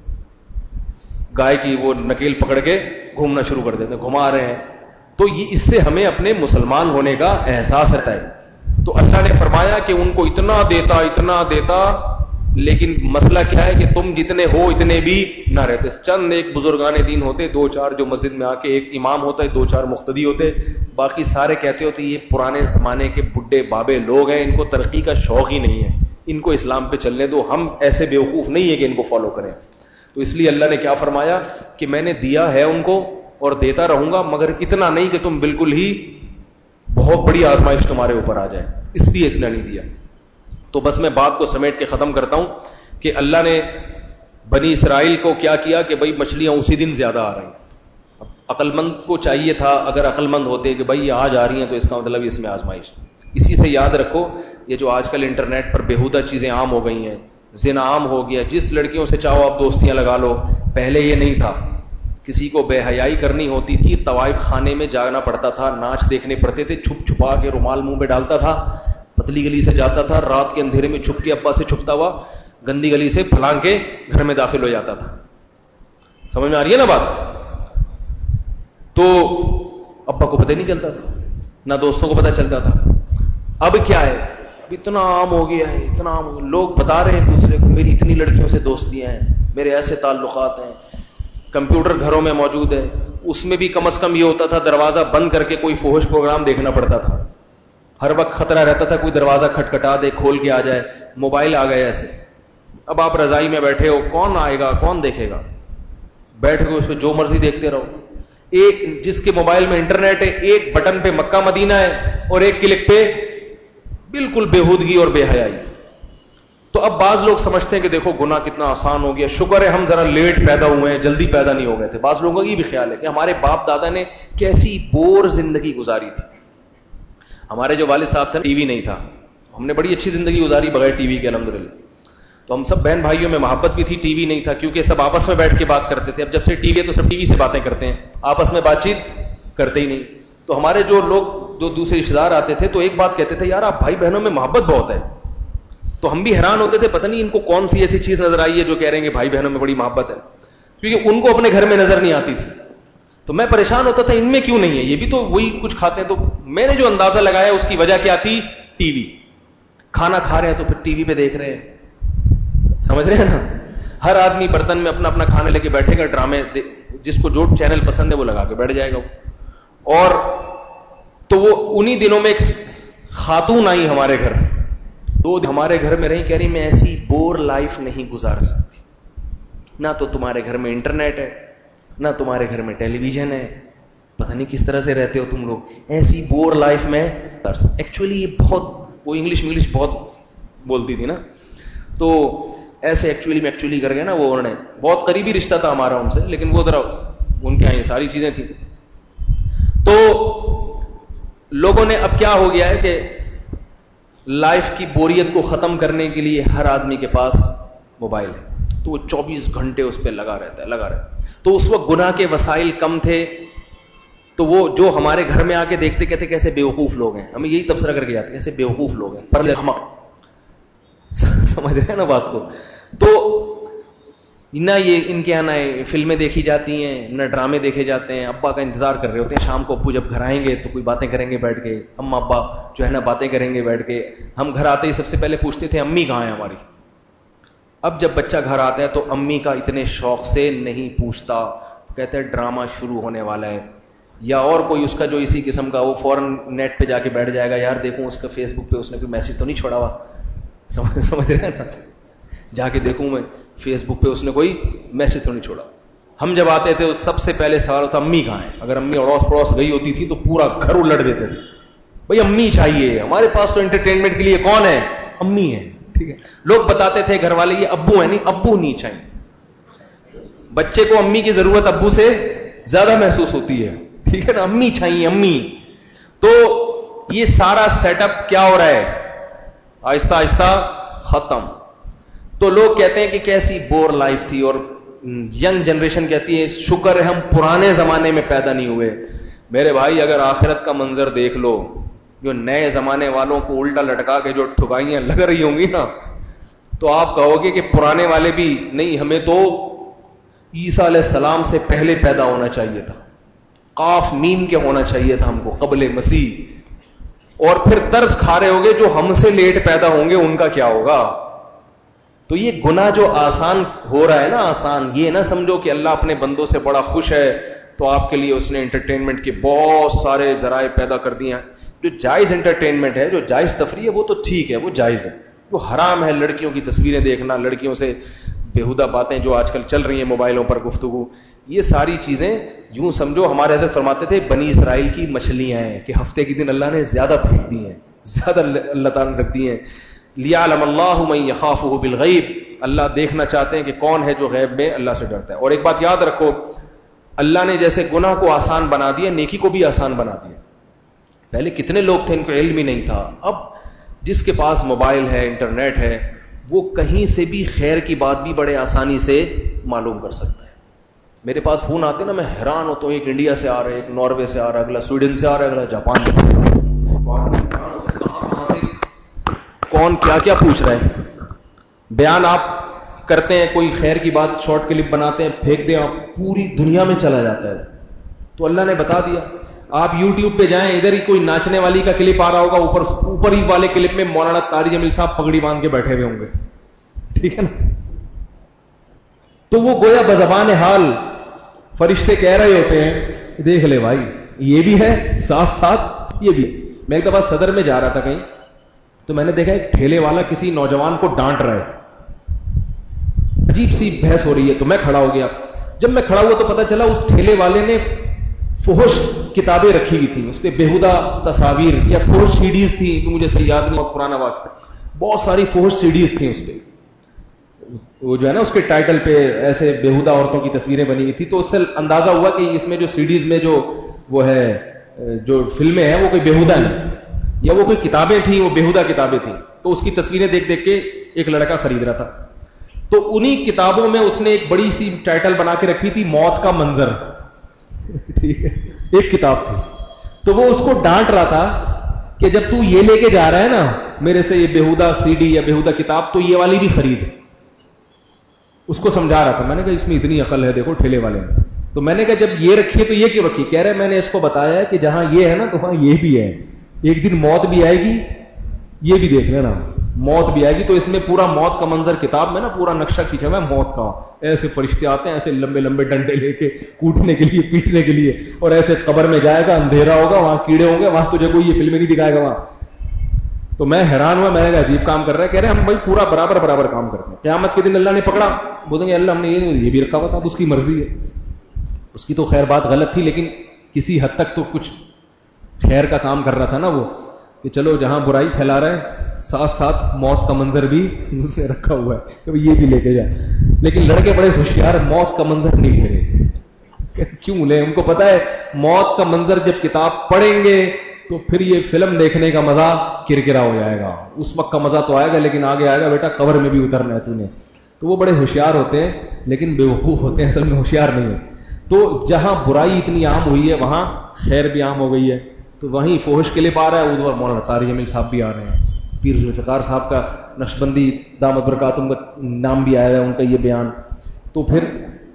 گائے کی وہ نکیل پکڑ کے گھومنا شروع کر دیتے ہیں, گھما رہے ہیں. تو یہ اس سے ہمیں اپنے مسلمان ہونے کا احساس رہتا ہے. تو اللہ نے فرمایا کہ ان کو اتنا دیتا اتنا دیتا, لیکن مسئلہ کیا ہے کہ تم جتنے ہو اتنے بھی نہ رہتے. چند ایک بزرگان دین ہوتے, دو چار جو مسجد میں آ کے, ایک امام ہوتا ہے, دو چار مقتدی ہوتے, باقی سارے کہتے ہوتے یہ پرانے زمانے کے بڈھے بابے لوگ ہیں, ان کو ترقی کا شوق ہی نہیں ہے, ان کو اسلام پہ چلنے دو, ہم ایسے بیوقوف نہیں ہے کہ ان کو فالو کریں. تو اس لیے اللہ نے کیا فرمایا کہ میں نے دیا ہے ان کو اور دیتا رہوں گا, مگر اتنا نہیں کہ تم بالکل ہی بہت بڑی آزمائش تمہارے اوپر آ جائے, اس لیے اتنا نہیں دیا. تو بس میں بات کو سمیٹ کے ختم کرتا ہوں کہ اللہ نے بنی اسرائیل کو کیا کیا کہ بھائی مچھلیاں اسی دن زیادہ آ رہی ہیں. اب عقل مند کو چاہیے تھا اگر عقل مند ہوتے کہ بھائی آج آ رہی ہیں تو اس کا مطلب اس میں آزمائش. اسی سے یاد رکھو یہ جو آج کل انٹرنیٹ پر بےہودہ چیزیں عام ہو گئی ہیں, زنا عام ہو گیا, جس لڑکیوں سے چاہو آپ دوستیاں لگا لو, پہلے یہ نہیں تھا. کسی کو بے حیائی کرنی ہوتی تھی طوائف خانے میں جانا پڑتا تھا, ناچ دیکھنے پڑتے تھے, چھپ چھپا کے رومال منہ میں ڈالتا تھا, پتلی گلی سے جاتا تھا, رات کے اندھیرے میں چھپ کے ابا سے چھپتا ہوا گندی گلی سے پھلانگ کے گھر میں داخل ہو جاتا تھا. سمجھ میں آ رہی ہے نا بات؟ تو ابا کو پتہ نہیں چلتا تھا, نہ دوستوں کو پتہ چلتا تھا. اب کیا ہے, اب اتنا عام ہو گیا ہے, اتنا عام ہو گیا, لوگ بتا رہے ہیں ایک دوسرے کو میری اتنی لڑکیوں سے دوستیاں ہیں, میرے ایسے تعلقات ہیں. کمپیوٹر گھروں میں موجود ہے, اس میں بھی کم از کم یہ ہوتا تھا دروازہ بند کر کے کوئی فحش پروگرام دیکھنا پڑتا تھا. ہر وقت خطرہ رہتا تھا کوئی دروازہ کھٹکھٹا دے, کھول کے آ جائے. موبائل آ گئے ایسے, اب آپ رضائی میں بیٹھے ہو, کون آئے گا کون دیکھے گا, بیٹھ کے اس پہ جو مرضی دیکھتے رہو. ایک جس کے موبائل میں انٹرنیٹ ہے, ایک بٹن پہ مکہ مدینہ ہے اور ایک کلک پہ بالکل بےہودگی اور بے حیائی. تو اب بعض لوگ سمجھتے ہیں کہ دیکھو گناہ کتنا آسان ہو گیا, شکر ہے ہم ذرا لیٹ پیدا ہوئے ہیں, جلدی پیدا نہیں ہو گئے تھے. بعض لوگوں کا یہ بھی خیال ہے کہ ہمارے باپ دادا نے کیسی بور زندگی گزاری تھی. ہمارے جو والد صاحب تھے ٹی وی نہیں تھا, ہم نے بڑی اچھی زندگی گزاری بغیر ٹی وی کے الحمدللہ. تو ہم سب بہن بھائیوں میں محبت بھی تھی, ٹی وی نہیں تھا کیونکہ سب آپس میں بیٹھ کے بات کرتے تھے. اب جب سے ٹی وی ہے تو سب ٹی وی سے باتیں کرتے ہیں, آپس میں بات چیت کرتے ہی نہیں. تو ہمارے جو لوگ جو دوسرے رشتے دار آتے تھے تو ایک بات کہتے تھے, یار آپ بھائی بہنوں میں محبت بہت ہے. تو ہم بھی حیران ہوتے تھے, پتہ نہیں ان کو کون سی ایسی چیز نظر آئی ہے جو کہہ رہے ہیں کہ بھائی بہنوں میں بڑی محبت ہے, کیونکہ ان کو اپنے گھر میں نظر نہیں آتی تھی. تو میں پریشان ہوتا تھا ان میں کیوں نہیں ہے, یہ بھی تو وہی کچھ کھاتے ہیں. تو میں نے جو اندازہ لگایا اس کی وجہ کیا تھی, ٹی وی. کھانا کھا رہے ہیں تو پھر ٹی وی پہ دیکھ رہے ہیں, سمجھ رہے ہیں نا, ہر آدمی برتن میں اپنا اپنا کھانا لے کے بیٹھے گا, ڈرامے جس کو جو چینل پسند ہے وہ لگا کے بیٹھ جائے گا. اور تو وہ انہی دنوں میں ایک خاتون آئی ہمارے گھر, دو ہمارے گھر میں رہی, کہہ رہی میں ایسی بور لائف نہیں گزار سکتی, نہ تو تمہارے گھر میں انٹرنیٹ ہے, نہ تمہارے گھر میں ٹیلی ویژن ہے, پتہ نہیں کس طرح سے رہتے ہو تم لوگ, ایسی بور لائف میں. ایکچولی یہ بہت, وہ انگلش انگلش بہت بولتی تھی نا, تو ایسے ایکچولی میں ایکچولی کر گئے نا, وہ انہوں نے بہت قریبی رشتہ تھا ہمارا ان سے, لیکن وہ ذرا ان کے یہاں یہ ساری چیزیں تھیں. تو لوگوں نے اب کیا ہو گیا ہے کہ لائف کی بوریت کو ختم کرنے کے لیے ہر آدمی کے پاس موبائل ہے, تو وہ چوبیس گھنٹے اس پہ لگا رہتا ہے لگا رہتا ہے. تو اس وقت گناہ کے وسائل کم تھے, تو وہ جو ہمارے گھر میں آ کے دیکھتے کہتے کیسے بیوقوف لوگ ہیں, ہمیں یہی تبصرہ کر کے جاتے ہیں کیسے بیوقوف لوگ ہیں, پر سمجھ رہے ہیں نا بات کو. تو نہ یہ ان کے یہاں نہ فلمیں دیکھی جاتی ہیں نہ ڈرامے دیکھے جاتے ہیں. ابا کا انتظار کر رہے ہوتے ہیں شام کو, ابو جب گھر آئیں گے تو کوئی باتیں کریں گے بیٹھ کے, اما ابا جو ہے نا باتیں کریں گے بیٹھ کے. ہم گھر آتے ہی سب سے پہلے پوچھتے تھے امی کہاں ہیں ہماری. اب جب بچہ گھر آتا ہے تو امی کا اتنے شوق سے نہیں پوچھتا, کہتے ہیں ڈرامہ شروع ہونے والا ہے, یا اور کوئی اس کا جو اسی قسم کا, وہ فوراً نیٹ پہ جا کے بیٹھ جائے گا, یار دیکھوں اس کا فیس بک پہ اس نے کوئی میسج تو نہیں چھوڑا ہوا. سمجھ سمجھ رہے ہیں نا, جا کے دیکھوں میں فیس بک پہ اس نے کوئی میسج تو نہیں چھوڑا. ہم جب آتے تھے سب سے پہلے سوال ہوتا امی کہاں ہے. اگر امی اڑوس پڑوس گئی ہوتی تھی تو پورا گھر الٹ دیتے تھے, بھائی امی چاہیے, ہمارے پاس تو انٹرٹینمنٹ کے لیے کون ہے, امی ہے. ٹھیک ہے, لوگ بتاتے تھے گھر والے یہ ابو ہے, نہیں ابو نہیں چاہیے. بچے کو امی کی ضرورت ابو سے زیادہ محسوس ہوتی ہے. ٹھیک ہے نا, امی چاہیے امی. تو یہ سارا سیٹ اپ کیا ہو رہا ہے, آہستہ آہستہ ختم. تو لوگ کہتے ہیں کہ کیسی بور لائف تھی, اور ینگ جنریشن کہتی ہے شکر ہے ہم پرانے زمانے میں پیدا نہیں ہوئے. میرے بھائی اگر آخرت کا منظر دیکھ لو, جو نئے زمانے والوں کو الٹا لٹکا کے جو ٹھکائیاں لگ رہی ہوں گی نا, تو آپ کہو گے کہ پرانے والے بھی نہیں, ہمیں تو عیسیٰ علیہ السلام سے پہلے پیدا ہونا چاہیے تھا, قاف میم کے ہونا چاہیے تھا ہم کو قبل مسیح. اور پھر ترس کھا رہے ہوگے جو ہم سے لیٹ پیدا ہوں گے ان کا کیا ہوگا. تو یہ گناہ جو آسان ہو رہا ہے نا, آسان یہ نہ سمجھو کہ اللہ اپنے بندوں سے بڑا خوش ہے تو آپ کے لیے اس نے انٹرٹینمنٹ کے بہت سارے ذرائع پیدا کر دیے ہیں. جو جائز انٹرٹینمنٹ ہے, جو جائز تفریح ہے, وہ تو ٹھیک ہے, وہ جائز ہے. جو حرام ہے لڑکیوں کی تصویریں دیکھنا, لڑکیوں سے بےہودہ باتیں جو آج کل چل رہی ہیں موبائلوں پر گفتگو, یہ ساری چیزیں یوں سمجھو ہمارے حضرت فرماتے تھے بنی اسرائیل کی مچھلیاں ہیں کہ ہفتے کے دن اللہ نے زیادہ پھینک دی ہیں, زیادہ اللہ تعالیٰ نے رکھ دی ہیں. لیعلم اللہ من یخافہ بالغیب, اللہ دیکھنا چاہتے ہیں کہ کون ہے جو غیب میں اللہ سے ڈرتا ہے. اور ایک بات یاد رکھو, اللہ نے جیسے گناہ کو آسان بنا دیا, نیکی کو بھی آسان بنا دیا. پہلے کتنے لوگ تھے ان کو علم ہی نہیں تھا, اب جس کے پاس موبائل ہے, انٹرنیٹ ہے, وہ کہیں سے بھی خیر کی بات بھی بڑے آسانی سے معلوم کر سکتا ہے. میرے پاس فون آتے نا, میں حیران ہوتا ہوں, ایک انڈیا سے آ رہا ہے, ایک ناروے سے آ رہا ہے, اگلا سویڈن سے آ رہا ہے, اگلا جاپان سے. کون کیا کیا پوچھ رہا ہے. بیان آپ کرتے ہیں, کوئی خیر کی بات شارٹ کلپ بناتے ہیں, پھینک دیں, آپ پوری دنیا میں چلا جاتا ہے. تو اللہ نے بتا دیا. آپ یوٹیوب پہ جائیں, ادھر ہی کوئی ناچنے والی کا کلپ آ رہا ہوگا, اوپر اوپر ہی والے کلپ میں مولانا طاری جمیل صاحب پگڑی باندھ کے بیٹھے ہوئے ہوں گے. ٹھیک ہے نا. تو وہ گویا بزبان حال فرشتے کہہ رہے ہوتے ہیں دیکھ لے بھائی یہ بھی ہے, ساتھ ساتھ یہ بھی. میں ایک دفعہ صدر میں جا رہا تھا کہیں, تو میں نے دیکھا ایک ٹھیلے والا کسی نوجوان کو ڈانٹ رہا ہے, عجیب سی بحث ہو رہی ہے. تو میں کھڑا ہو گیا. جب میں کھڑا ہوا تو پتا چلا اس ٹھیلے والے نے فحش کتابیں رکھی ہوئی تھی, اس پہ بےہودہ تصاویر یا فحش سی ڈیز تھی, مجھے صحیح یاد نہیں, بہت پرانا واقعہ, بہت ساری فحش سی ڈیز تھیں اس پہ. وہ جو ہے نا اس کے ٹائٹل پہ ایسے بےہودہ عورتوں کی تصویریں بنی ہوئی تھی. تو اس سے اندازہ ہوا کہ اس میں جو سی ڈیز میں جو وہ ہے جو فلمیں ہیں وہ کوئی بےہودہ نہیں, یا وہ کوئی کتابیں تھیں وہ بےہودہ کتابیں تھیں. تو اس کی تصویریں دیکھ دیکھ کے ایک لڑکا خرید رہا تھا. تو انہی کتابوں میں اس نے ایک بڑی سی ٹائٹل بنا کے رکھی تھی, موت کا منظر. ٹھیک ہے, ایک کتاب تھی. تو وہ اس کو ڈانٹ رہا تھا کہ جب تو یہ لے کے جا رہا ہے نا میرے سے یہ بےہودہ سی ڈی یا بےہودہ کتاب, تو یہ والی بھی خرید. اس کو سمجھا رہا تھا. میں نے کہا اس میں اتنی عقل ہے دیکھو ٹھیلے والے میں. تو میں نے کہا جب یہ رکھی ہے تو یہ کیوں رکھی؟ کہہ رہے میں نے اس کو بتایا ہے کہ جہاں یہ ہے نا تو وہاں یہ بھی ہے, ایک دن موت بھی آئے گی, یہ بھی دیکھ لینا, موت بھی آئے گی. تو اس میں پورا موت کا منظر کتاب میں نا پورا نقشہ کھینچا ہوا ہے موت کا. ایسے فرشتے آتے ہیں ایسے لمبے لمبے ڈنڈے لے کے کوٹنے کے لیے, پیٹنے کے لیے, اور ایسے قبر میں جائے گا, اندھیرا ہوگا, وہاں کیڑے ہوں گے, وہاں تجھے کوئی یہ فلمیں نہیں دکھائے گا وہاں. تو میں حیران ہوا, میں نے کہا عجیب کام کر رہا ہے. کہہ رہے ہم بھائی پورا برابر برابر کام کرتے ہیں. قیامت کے دن اللہ نے پکڑا, بولیں گے اللہ ہم نے یہ بھی رکھا ہوا تھا, اب اس کی مرضی ہے. اس کی تو خیر بات غلط تھی, لیکن کسی حد تک تو کچھ خیر کا کام کر رہا تھا نا وہ, کہ چلو جہاں برائی پھیلا رہا ہے ساتھ ساتھ موت کا منظر بھی اسے رکھا ہوا ہے کہ یہ بھی لے کے جا. لیکن لڑکے بڑے ہوشیار, موت کا منظر نہیں لے رہے. کیوں لے؟ ان کو پتا ہے موت کا منظر جب کتاب پڑھیں گے تو پھر یہ فلم دیکھنے کا مزہ کرکرا ہو جائے گا. اس وقت کا مزہ تو آئے گا, لیکن آگے آئے گا بیٹا قبر میں بھی اترنا ہے تو نے. تو وہ بڑے ہوشیار ہوتے ہیں لیکن بیوقوف ہوتے ہیں, اصل میں ہوشیار نہیں ہے. تو جہاں برائی اتنی عام ہوئی ہے وہاں خیر بھی عام ہو گئی ہے. تو وہیں فوحش کلپ آ رہا ہے, ادھر مولانا طارق جمیل صاحب بھی آ رہے ہیں, پیر ذوالفقار صاحب کا نقشبندی دامت برکاتہم کا نام بھی آیا ہے ان کا یہ بیان. تو پھر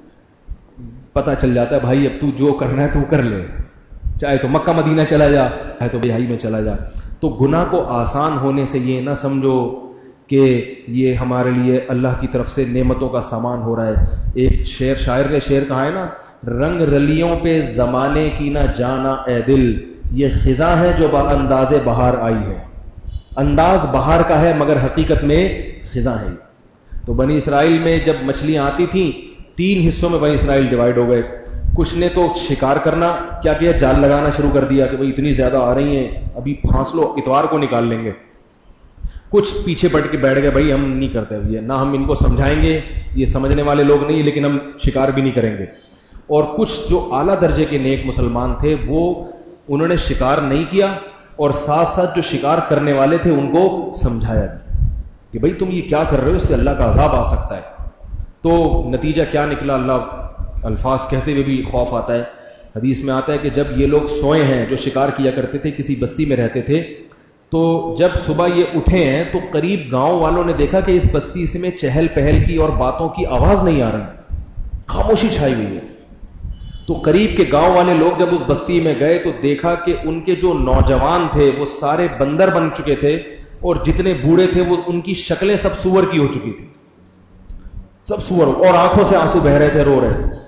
پتہ چل جاتا ہے بھائی اب تو جو کرنا ہے تو کر لے, چاہے تو مکہ مدینہ چلا جا, چاہے تو بہائی میں چلا جا. تو گناہ کو آسان ہونے سے یہ نہ سمجھو کہ یہ ہمارے لیے اللہ کی طرف سے نعمتوں کا سامان ہو رہا ہے. ایک شعر شاعر نے شعر کہا ہے نا, رنگ رلیوں پہ زمانے کی نہ جانا اے دل, یہ خزاں ہے جو با انداز بہار آئی ہے. انداز بہار کا ہے مگر حقیقت میں خزاں ہے. تو بنی اسرائیل میں جب مچھلیاں آتی تھیں, تین حصوں میں بنی اسرائیل ڈیوائیڈ ہو گئے. کچھ نے تو شکار کرنا کیا کیا, جال لگانا شروع کر دیا کہ بھئی اتنی زیادہ آ رہی ہیں ابھی پھانس لو, اتوار کو نکال لیں گے. کچھ پیچھے پٹ کے بیٹھ گئے, بھائی ہم نہیں کرتے یہ, نہ ہم ان کو سمجھائیں گے, یہ سمجھنے والے لوگ نہیں, لیکن ہم شکار بھی نہیں کریں گے. اور کچھ جو اعلیٰ درجے کے نیک مسلمان تھے وہ انہوں نے شکار نہیں کیا, اور ساتھ ساتھ جو شکار کرنے والے تھے ان کو سمجھایا بھی کہ بھئی تم یہ کیا کر رہے ہو, اس سے اللہ کا عذاب آ سکتا ہے. تو نتیجہ کیا نکلا, اللہ الفاظ کہتے ہوئے بھی خوف آتا ہے. حدیث میں آتا ہے کہ جب یہ لوگ سوئے ہیں, جو شکار کیا کرتے تھے, کسی بستی میں رہتے تھے, تو جب صبح یہ اٹھے ہیں تو قریب گاؤں والوں نے دیکھا کہ اس بستی سے میں چہل پہل کی اور باتوں کی آواز نہیں آ رہی, خاموشی چھائی ہوئی ہے. تو قریب کے گاؤں والے لوگ جب اس بستی میں گئے تو دیکھا کہ ان کے جو نوجوان تھے وہ سارے بندر بن چکے تھے, اور جتنے بوڑھے تھے وہ ان کی شکلیں سب سور کی ہو چکی تھی, سب سور, اور آنکھوں سے آنسو بہ رہے تھے, رو رہے تھے.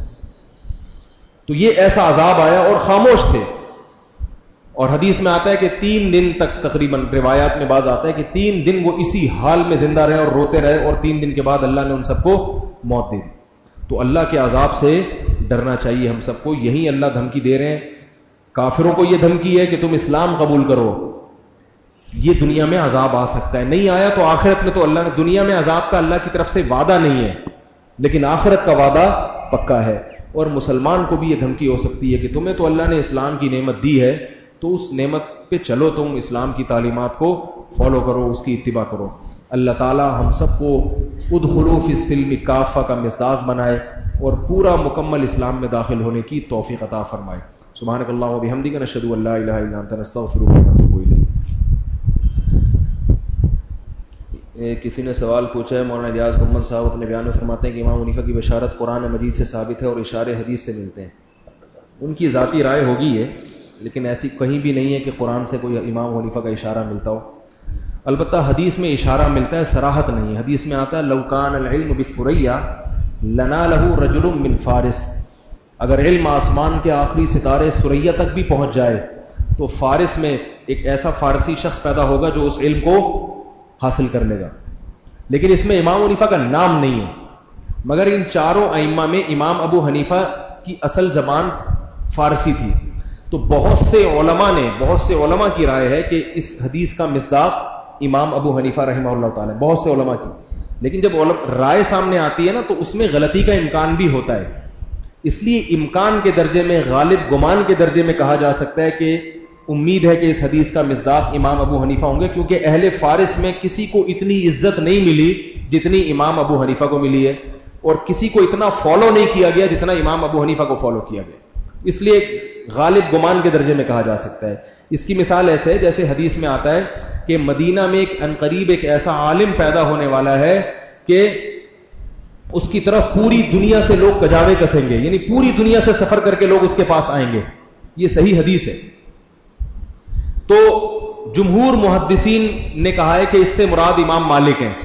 تو یہ ایسا عذاب آیا اور خاموش تھے. اور حدیث میں آتا ہے کہ تین دن تک, تقریباً روایات میں بعض آتا ہے کہ تین دن وہ اسی حال میں زندہ رہے اور روتے رہے, اور تین دن کے بعد اللہ نے ان سب کو موت دے دی. تو اللہ کے عذاب سے ڈرنا چاہیے ہم سب کو. یہی اللہ دھمکی دے رہے ہیں کافروں کو, یہ دھمکی ہے کہ تم اسلام قبول کرو, یہ دنیا میں عذاب آ سکتا ہے. نہیں آیا تو آخرت میں, تو اللہ نے دنیا میں عذاب کا اللہ کی طرف سے وعدہ نہیں ہے, لیکن آخرت کا وعدہ پکا ہے. اور مسلمان کو بھی یہ دھمکی ہو سکتی ہے کہ تمہیں تو اللہ نے اسلام کی نعمت دی ہے, تو اس نعمت پہ چلو, تم اسلام کی تعلیمات کو فالو کرو, اس کی اتباع کرو. اللہ تعالی ہم سب کو ادخلوا فی السلم کافہ کا مصداق بنائے اور پورا مکمل اسلام میں داخل ہونے کی توفیق عطا فرمائے. سبحانک اللہم و بحمدک, نشہد ان لا الہ الا انت, نستغفرک و نتوب الیک. کسی نے سوال پوچھا ہے, مولانا ریاض محمد صاحب اپنے بیان میں فرماتے ہیں کہ امام حنیفہ کی بشارت قرآن مجید سے ثابت ہے اور اشارے حدیث سے ملتے ہیں. ان کی ذاتی رائے ہوگی ہے, لیکن ایسی کہیں بھی نہیں ہے کہ قرآن سے کوئی امام حنیفہ کا اشارہ ملتا ہو. البتہ حدیث میں اشارہ ملتا ہے, صراحت نہیں. حدیث میں آتا ہے لو کان العلم بالثریا لنالہ رجل من فارس, اگر علم آسمان کے آخری ستارے ثریا تک بھی پہنچ جائے تو فارس میں ایک ایسا فارسی شخص پیدا ہوگا جو اس علم کو حاصل کر لے گا. لیکن اس میں امام حنیفہ کا نام نہیں ہے, مگر ان چاروں ائمہ میں امام ابو حنیفہ کی اصل زبان فارسی تھی. تو بہت سے علماء نے, بہت سے علماء کی رائے ہے کہ اس حدیث کا مصداق امام ابو حنیفہ رحمہ اللہ تعالی, بہت سے علماء کی. لیکن جب رائے سامنے آتی ہے نا تو اس میں غلطی کا امکان بھی ہوتا ہے, اس لیے امکان کے درجے میں, غالب گمان کے درجے میں کہا جا سکتا ہے کہ امید ہے کہ اس حدیث کا مصداق امام ابو حنیفہ ہوں گے, کیونکہ اہل فارس میں کسی کو اتنی عزت نہیں ملی جتنی امام ابو حنیفہ کو ملی ہے, اور کسی کو اتنا فالو نہیں کیا گیا جتنا امام ابو حنیفہ کو فالو کیا گیا. اس لیے غالب گمان کے درجے میں کہا جا سکتا ہے. اس کی مثال ایسے ہے جیسے حدیث میں آتا ہے کہ مدینہ میں ایک عنقریب ایک ایسا عالم پیدا ہونے والا ہے کہ اس کی طرف پوری دنیا سے لوگ کجاوے کسیں گے, یعنی پوری دنیا سے سفر کر کے لوگ اس کے پاس آئیں گے. یہ صحیح حدیث ہے. تو جمہور محدثین نے کہا ہے کہ اس سے مراد امام مالک ہیں,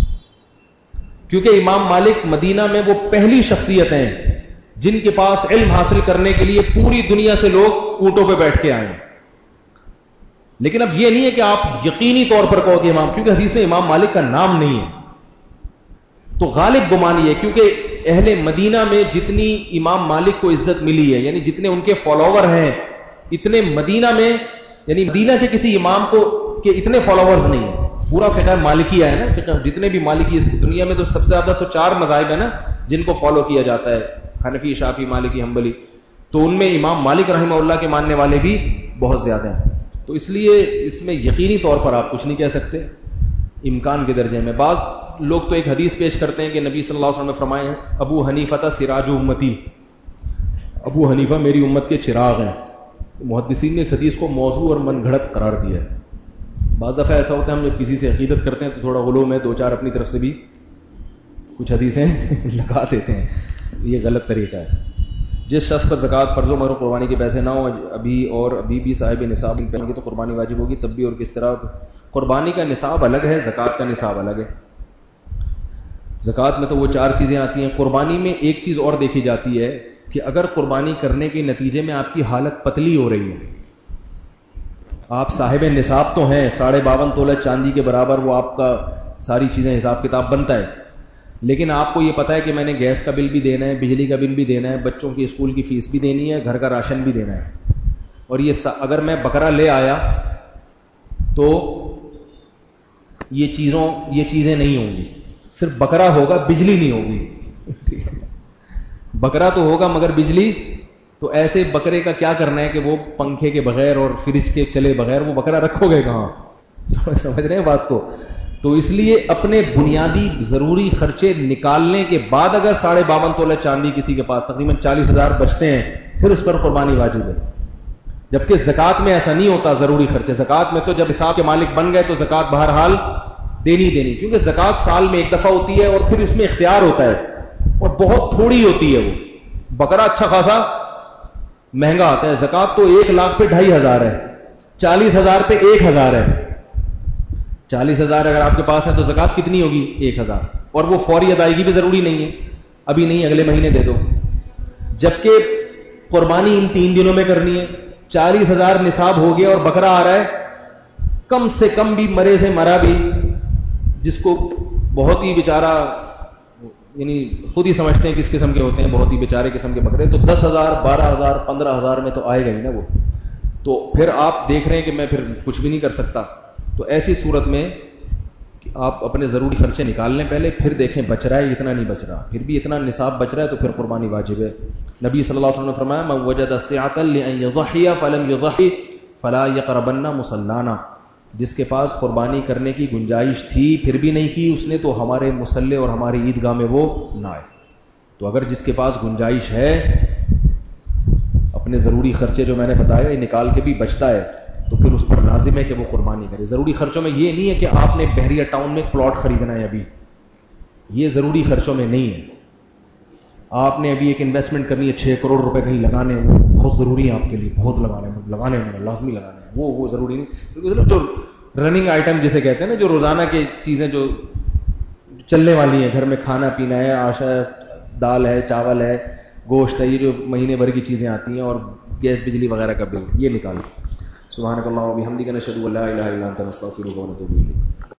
کیونکہ امام مالک مدینہ میں وہ پہلی شخصیت ہیں جن کے پاس علم حاصل کرنے کے لیے پوری دنیا سے لوگ اونٹوں پہ بیٹھ کے آئے. لیکن اب یہ نہیں ہے کہ آپ یقینی طور پر کہو کہ امام, کیونکہ حدیث میں امام مالک کا نام نہیں ہے. تو غالب گمان یہ, کیونکہ اہل مدینہ میں جتنی امام مالک کو عزت ملی ہے, یعنی جتنے ان کے فالوور ہیں, اتنے مدینہ میں, یعنی مدینہ کے کسی امام کو کہ اتنے فالوورز نہیں ہیں. پورا فقہ مالکیہ ہے نا, فقہ جتنے بھی مالکی اس دنیا میں تو سب سے زیادہ تو چار مذاہب ہیں نا جن کو فالو کیا جاتا ہے, حنفی, شافعی, مالکی, حنبلی. تو ان میں امام مالک رحمہ اللہ کے ماننے والے بھی بہت زیادہ ہیں. تو اس لیے اس میں یقینی طور پر آپ کچھ نہیں کہہ سکتے, امکان کے درجے میں. بعض لوگ تو ایک حدیث پیش کرتے ہیں کہ نبی صلی اللہ علیہ وسلم نے فرمایا ابو حنیفہ سراج امتی, ابو حنیفہ میری امت کے چراغ ہیں. محدثین نے اس حدیث کو موضوع اور من گھڑت قرار دیا ہے. بعض دفعہ ایسا ہوتا ہے ہم جب کسی سے عقیدت کرتے ہیں تو تھوڑا غلو میں دو چار اپنی طرف سے بھی کچھ حدیثیں لگا دیتے ہیں. یہ غلط طریقہ ہے. جس شخص پر زکوٰۃ فرض و مہر قربانی کے پیسے نہ ہوں ابھی اور ابھی بھی صاحب نصاب پہنیں گے تو قربانی واجب ہوگی تب بھی اور کس طرح؟ قربانی کا نصاب الگ ہے, زکوٰۃ کا نصاب الگ ہے. زکوٰۃ میں تو وہ چار چیزیں آتی ہیں. قربانی میں ایک چیز اور دیکھی جاتی ہے کہ اگر قربانی کرنے کے نتیجے میں آپ کی حالت پتلی ہو رہی ہے, آپ صاحب نصاب تو ہیں, ساڑھے باون تولہ چاندی کے برابر وہ آپ کا ساری چیزیں حساب کتاب بنتا ہے, لیکن آپ کو یہ پتا ہے کہ میں نے گیس کا بل بھی دینا ہے, بجلی کا بل بھی دینا ہے, بچوں کی اسکول کی فیس بھی دینی ہے, گھر کا راشن بھی دینا ہے, اور یہ اگر میں بکرا لے آیا تو یہ چیزوں یہ چیزیں نہیں ہوں گی. صرف بکرا ہوگا, بجلی نہیں ہوگی. بکرا تو ہوگا مگر بجلی, تو ایسے بکرے کا کیا کرنا ہے کہ وہ پنکھے کے بغیر اور فریج کے چلے بغیر وہ بکرا رکھو گے کہاں؟ سمجھ رہے ہیں بات کو؟ تو اس لیے اپنے بنیادی ضروری خرچے نکالنے کے بعد اگر ساڑھے باون تولہ چاندی کسی کے پاس تقریباً چالیس ہزار بچتے ہیں پھر اس پر قربانی واجب ہے. جبکہ زکوٰۃ میں ایسا نہیں ہوتا ضروری خرچے. زکوٰۃ میں تو جب حساب کے مالک بن گئے تو زکوٰۃ بہرحال دینی دینی, کیونکہ زکوٰۃ سال میں ایک دفعہ ہوتی ہے اور پھر اس میں اختیار ہوتا ہے اور بہت تھوڑی ہوتی ہے. وہ بکرا اچھا خاصا مہنگا آتا ہے, زکوٰۃ تو ایک لاکھ پہ ڈھائی ہزار ہے, چالیس ہزار پہ ایک ہزار ہے. چالیس ہزار اگر آپ کے پاس ہے تو زکوٰۃ کتنی ہوگی؟ ایک ہزار. اور وہ فوری ادائیگی بھی ضروری نہیں ہے, ابھی نہیں اگلے مہینے دے دو. جبکہ قربانی ان تین دنوں میں کرنی ہے. چالیس ہزار نصاب ہو گیا اور بکرا آ رہا ہے, کم سے کم بھی مرے سے مرا بھی, جس کو بہت ہی بیچارہ یعنی خود ہی سمجھتے ہیں کس قسم کے ہوتے ہیں, بہت ہی بیچارے قسم کے بکرے, تو دس ہزار بارہ ہزار پندرہ ہزار میں تو آئے گا ہی نا وہ. تو پھر آپ دیکھ رہے ہیں کہ میں پھر کچھ بھی نہیں کر سکتا. تو ایسی صورت میں آپ اپنے ضروری خرچے نکال لیں پہلے, پھر دیکھیں بچ رہا ہے اتنا نہیں بچ رہا, پھر بھی اتنا نصاب بچ رہا ہے تو پھر قربانی واجب ہے. نبی صلی اللہ علیہ وسلم نے فرمایا من وجد سعة لأن يضحي فلم يضحي فلا يقربن مصلانا, جس کے پاس قربانی کرنے کی گنجائش تھی پھر بھی نہیں کی اس نے تو ہمارے مصلے اور ہماری عیدگاہ میں وہ نہ آئے. تو اگر جس کے پاس گنجائش ہے, اپنے ضروری خرچے جو میں نے بتایا یہ نکال کے بھی بچتا ہے, تو پھر اس پر لازم ہے کہ وہ قربانی کرے. ضروری خرچوں میں یہ نہیں ہے کہ آپ نے بحریہ ٹاؤن میں پلاٹ خریدنا ہے, ابھی یہ ضروری خرچوں میں نہیں ہے. آپ نے ابھی ایک انویسٹمنٹ کرنی ہے, چھ کروڑ روپے کہیں لگانے ہیں, وہ بہت ضروری ہے آپ کے لیے, بہت لگانے لگانے ہیں لازمی لگانے ہیں, وہ وہ ضروری نہیں. جو رننگ آئٹم جسے کہتے ہیں نا, جو روزانہ کی چیزیں جو چلنے والی ہیں, گھر میں کھانا پینا ہے, آشا دال ہے, چاول ہے, گوشت ہے, یہ جو مہینے بھر کی چیزیں آتی ہیں, اور گیس بجلی وغیرہ کا بل, یہ نکالیں. سبحانک اللہم و بحمدک نشہد ان لا الہ الا انت نستغفرک و نتوب الیک.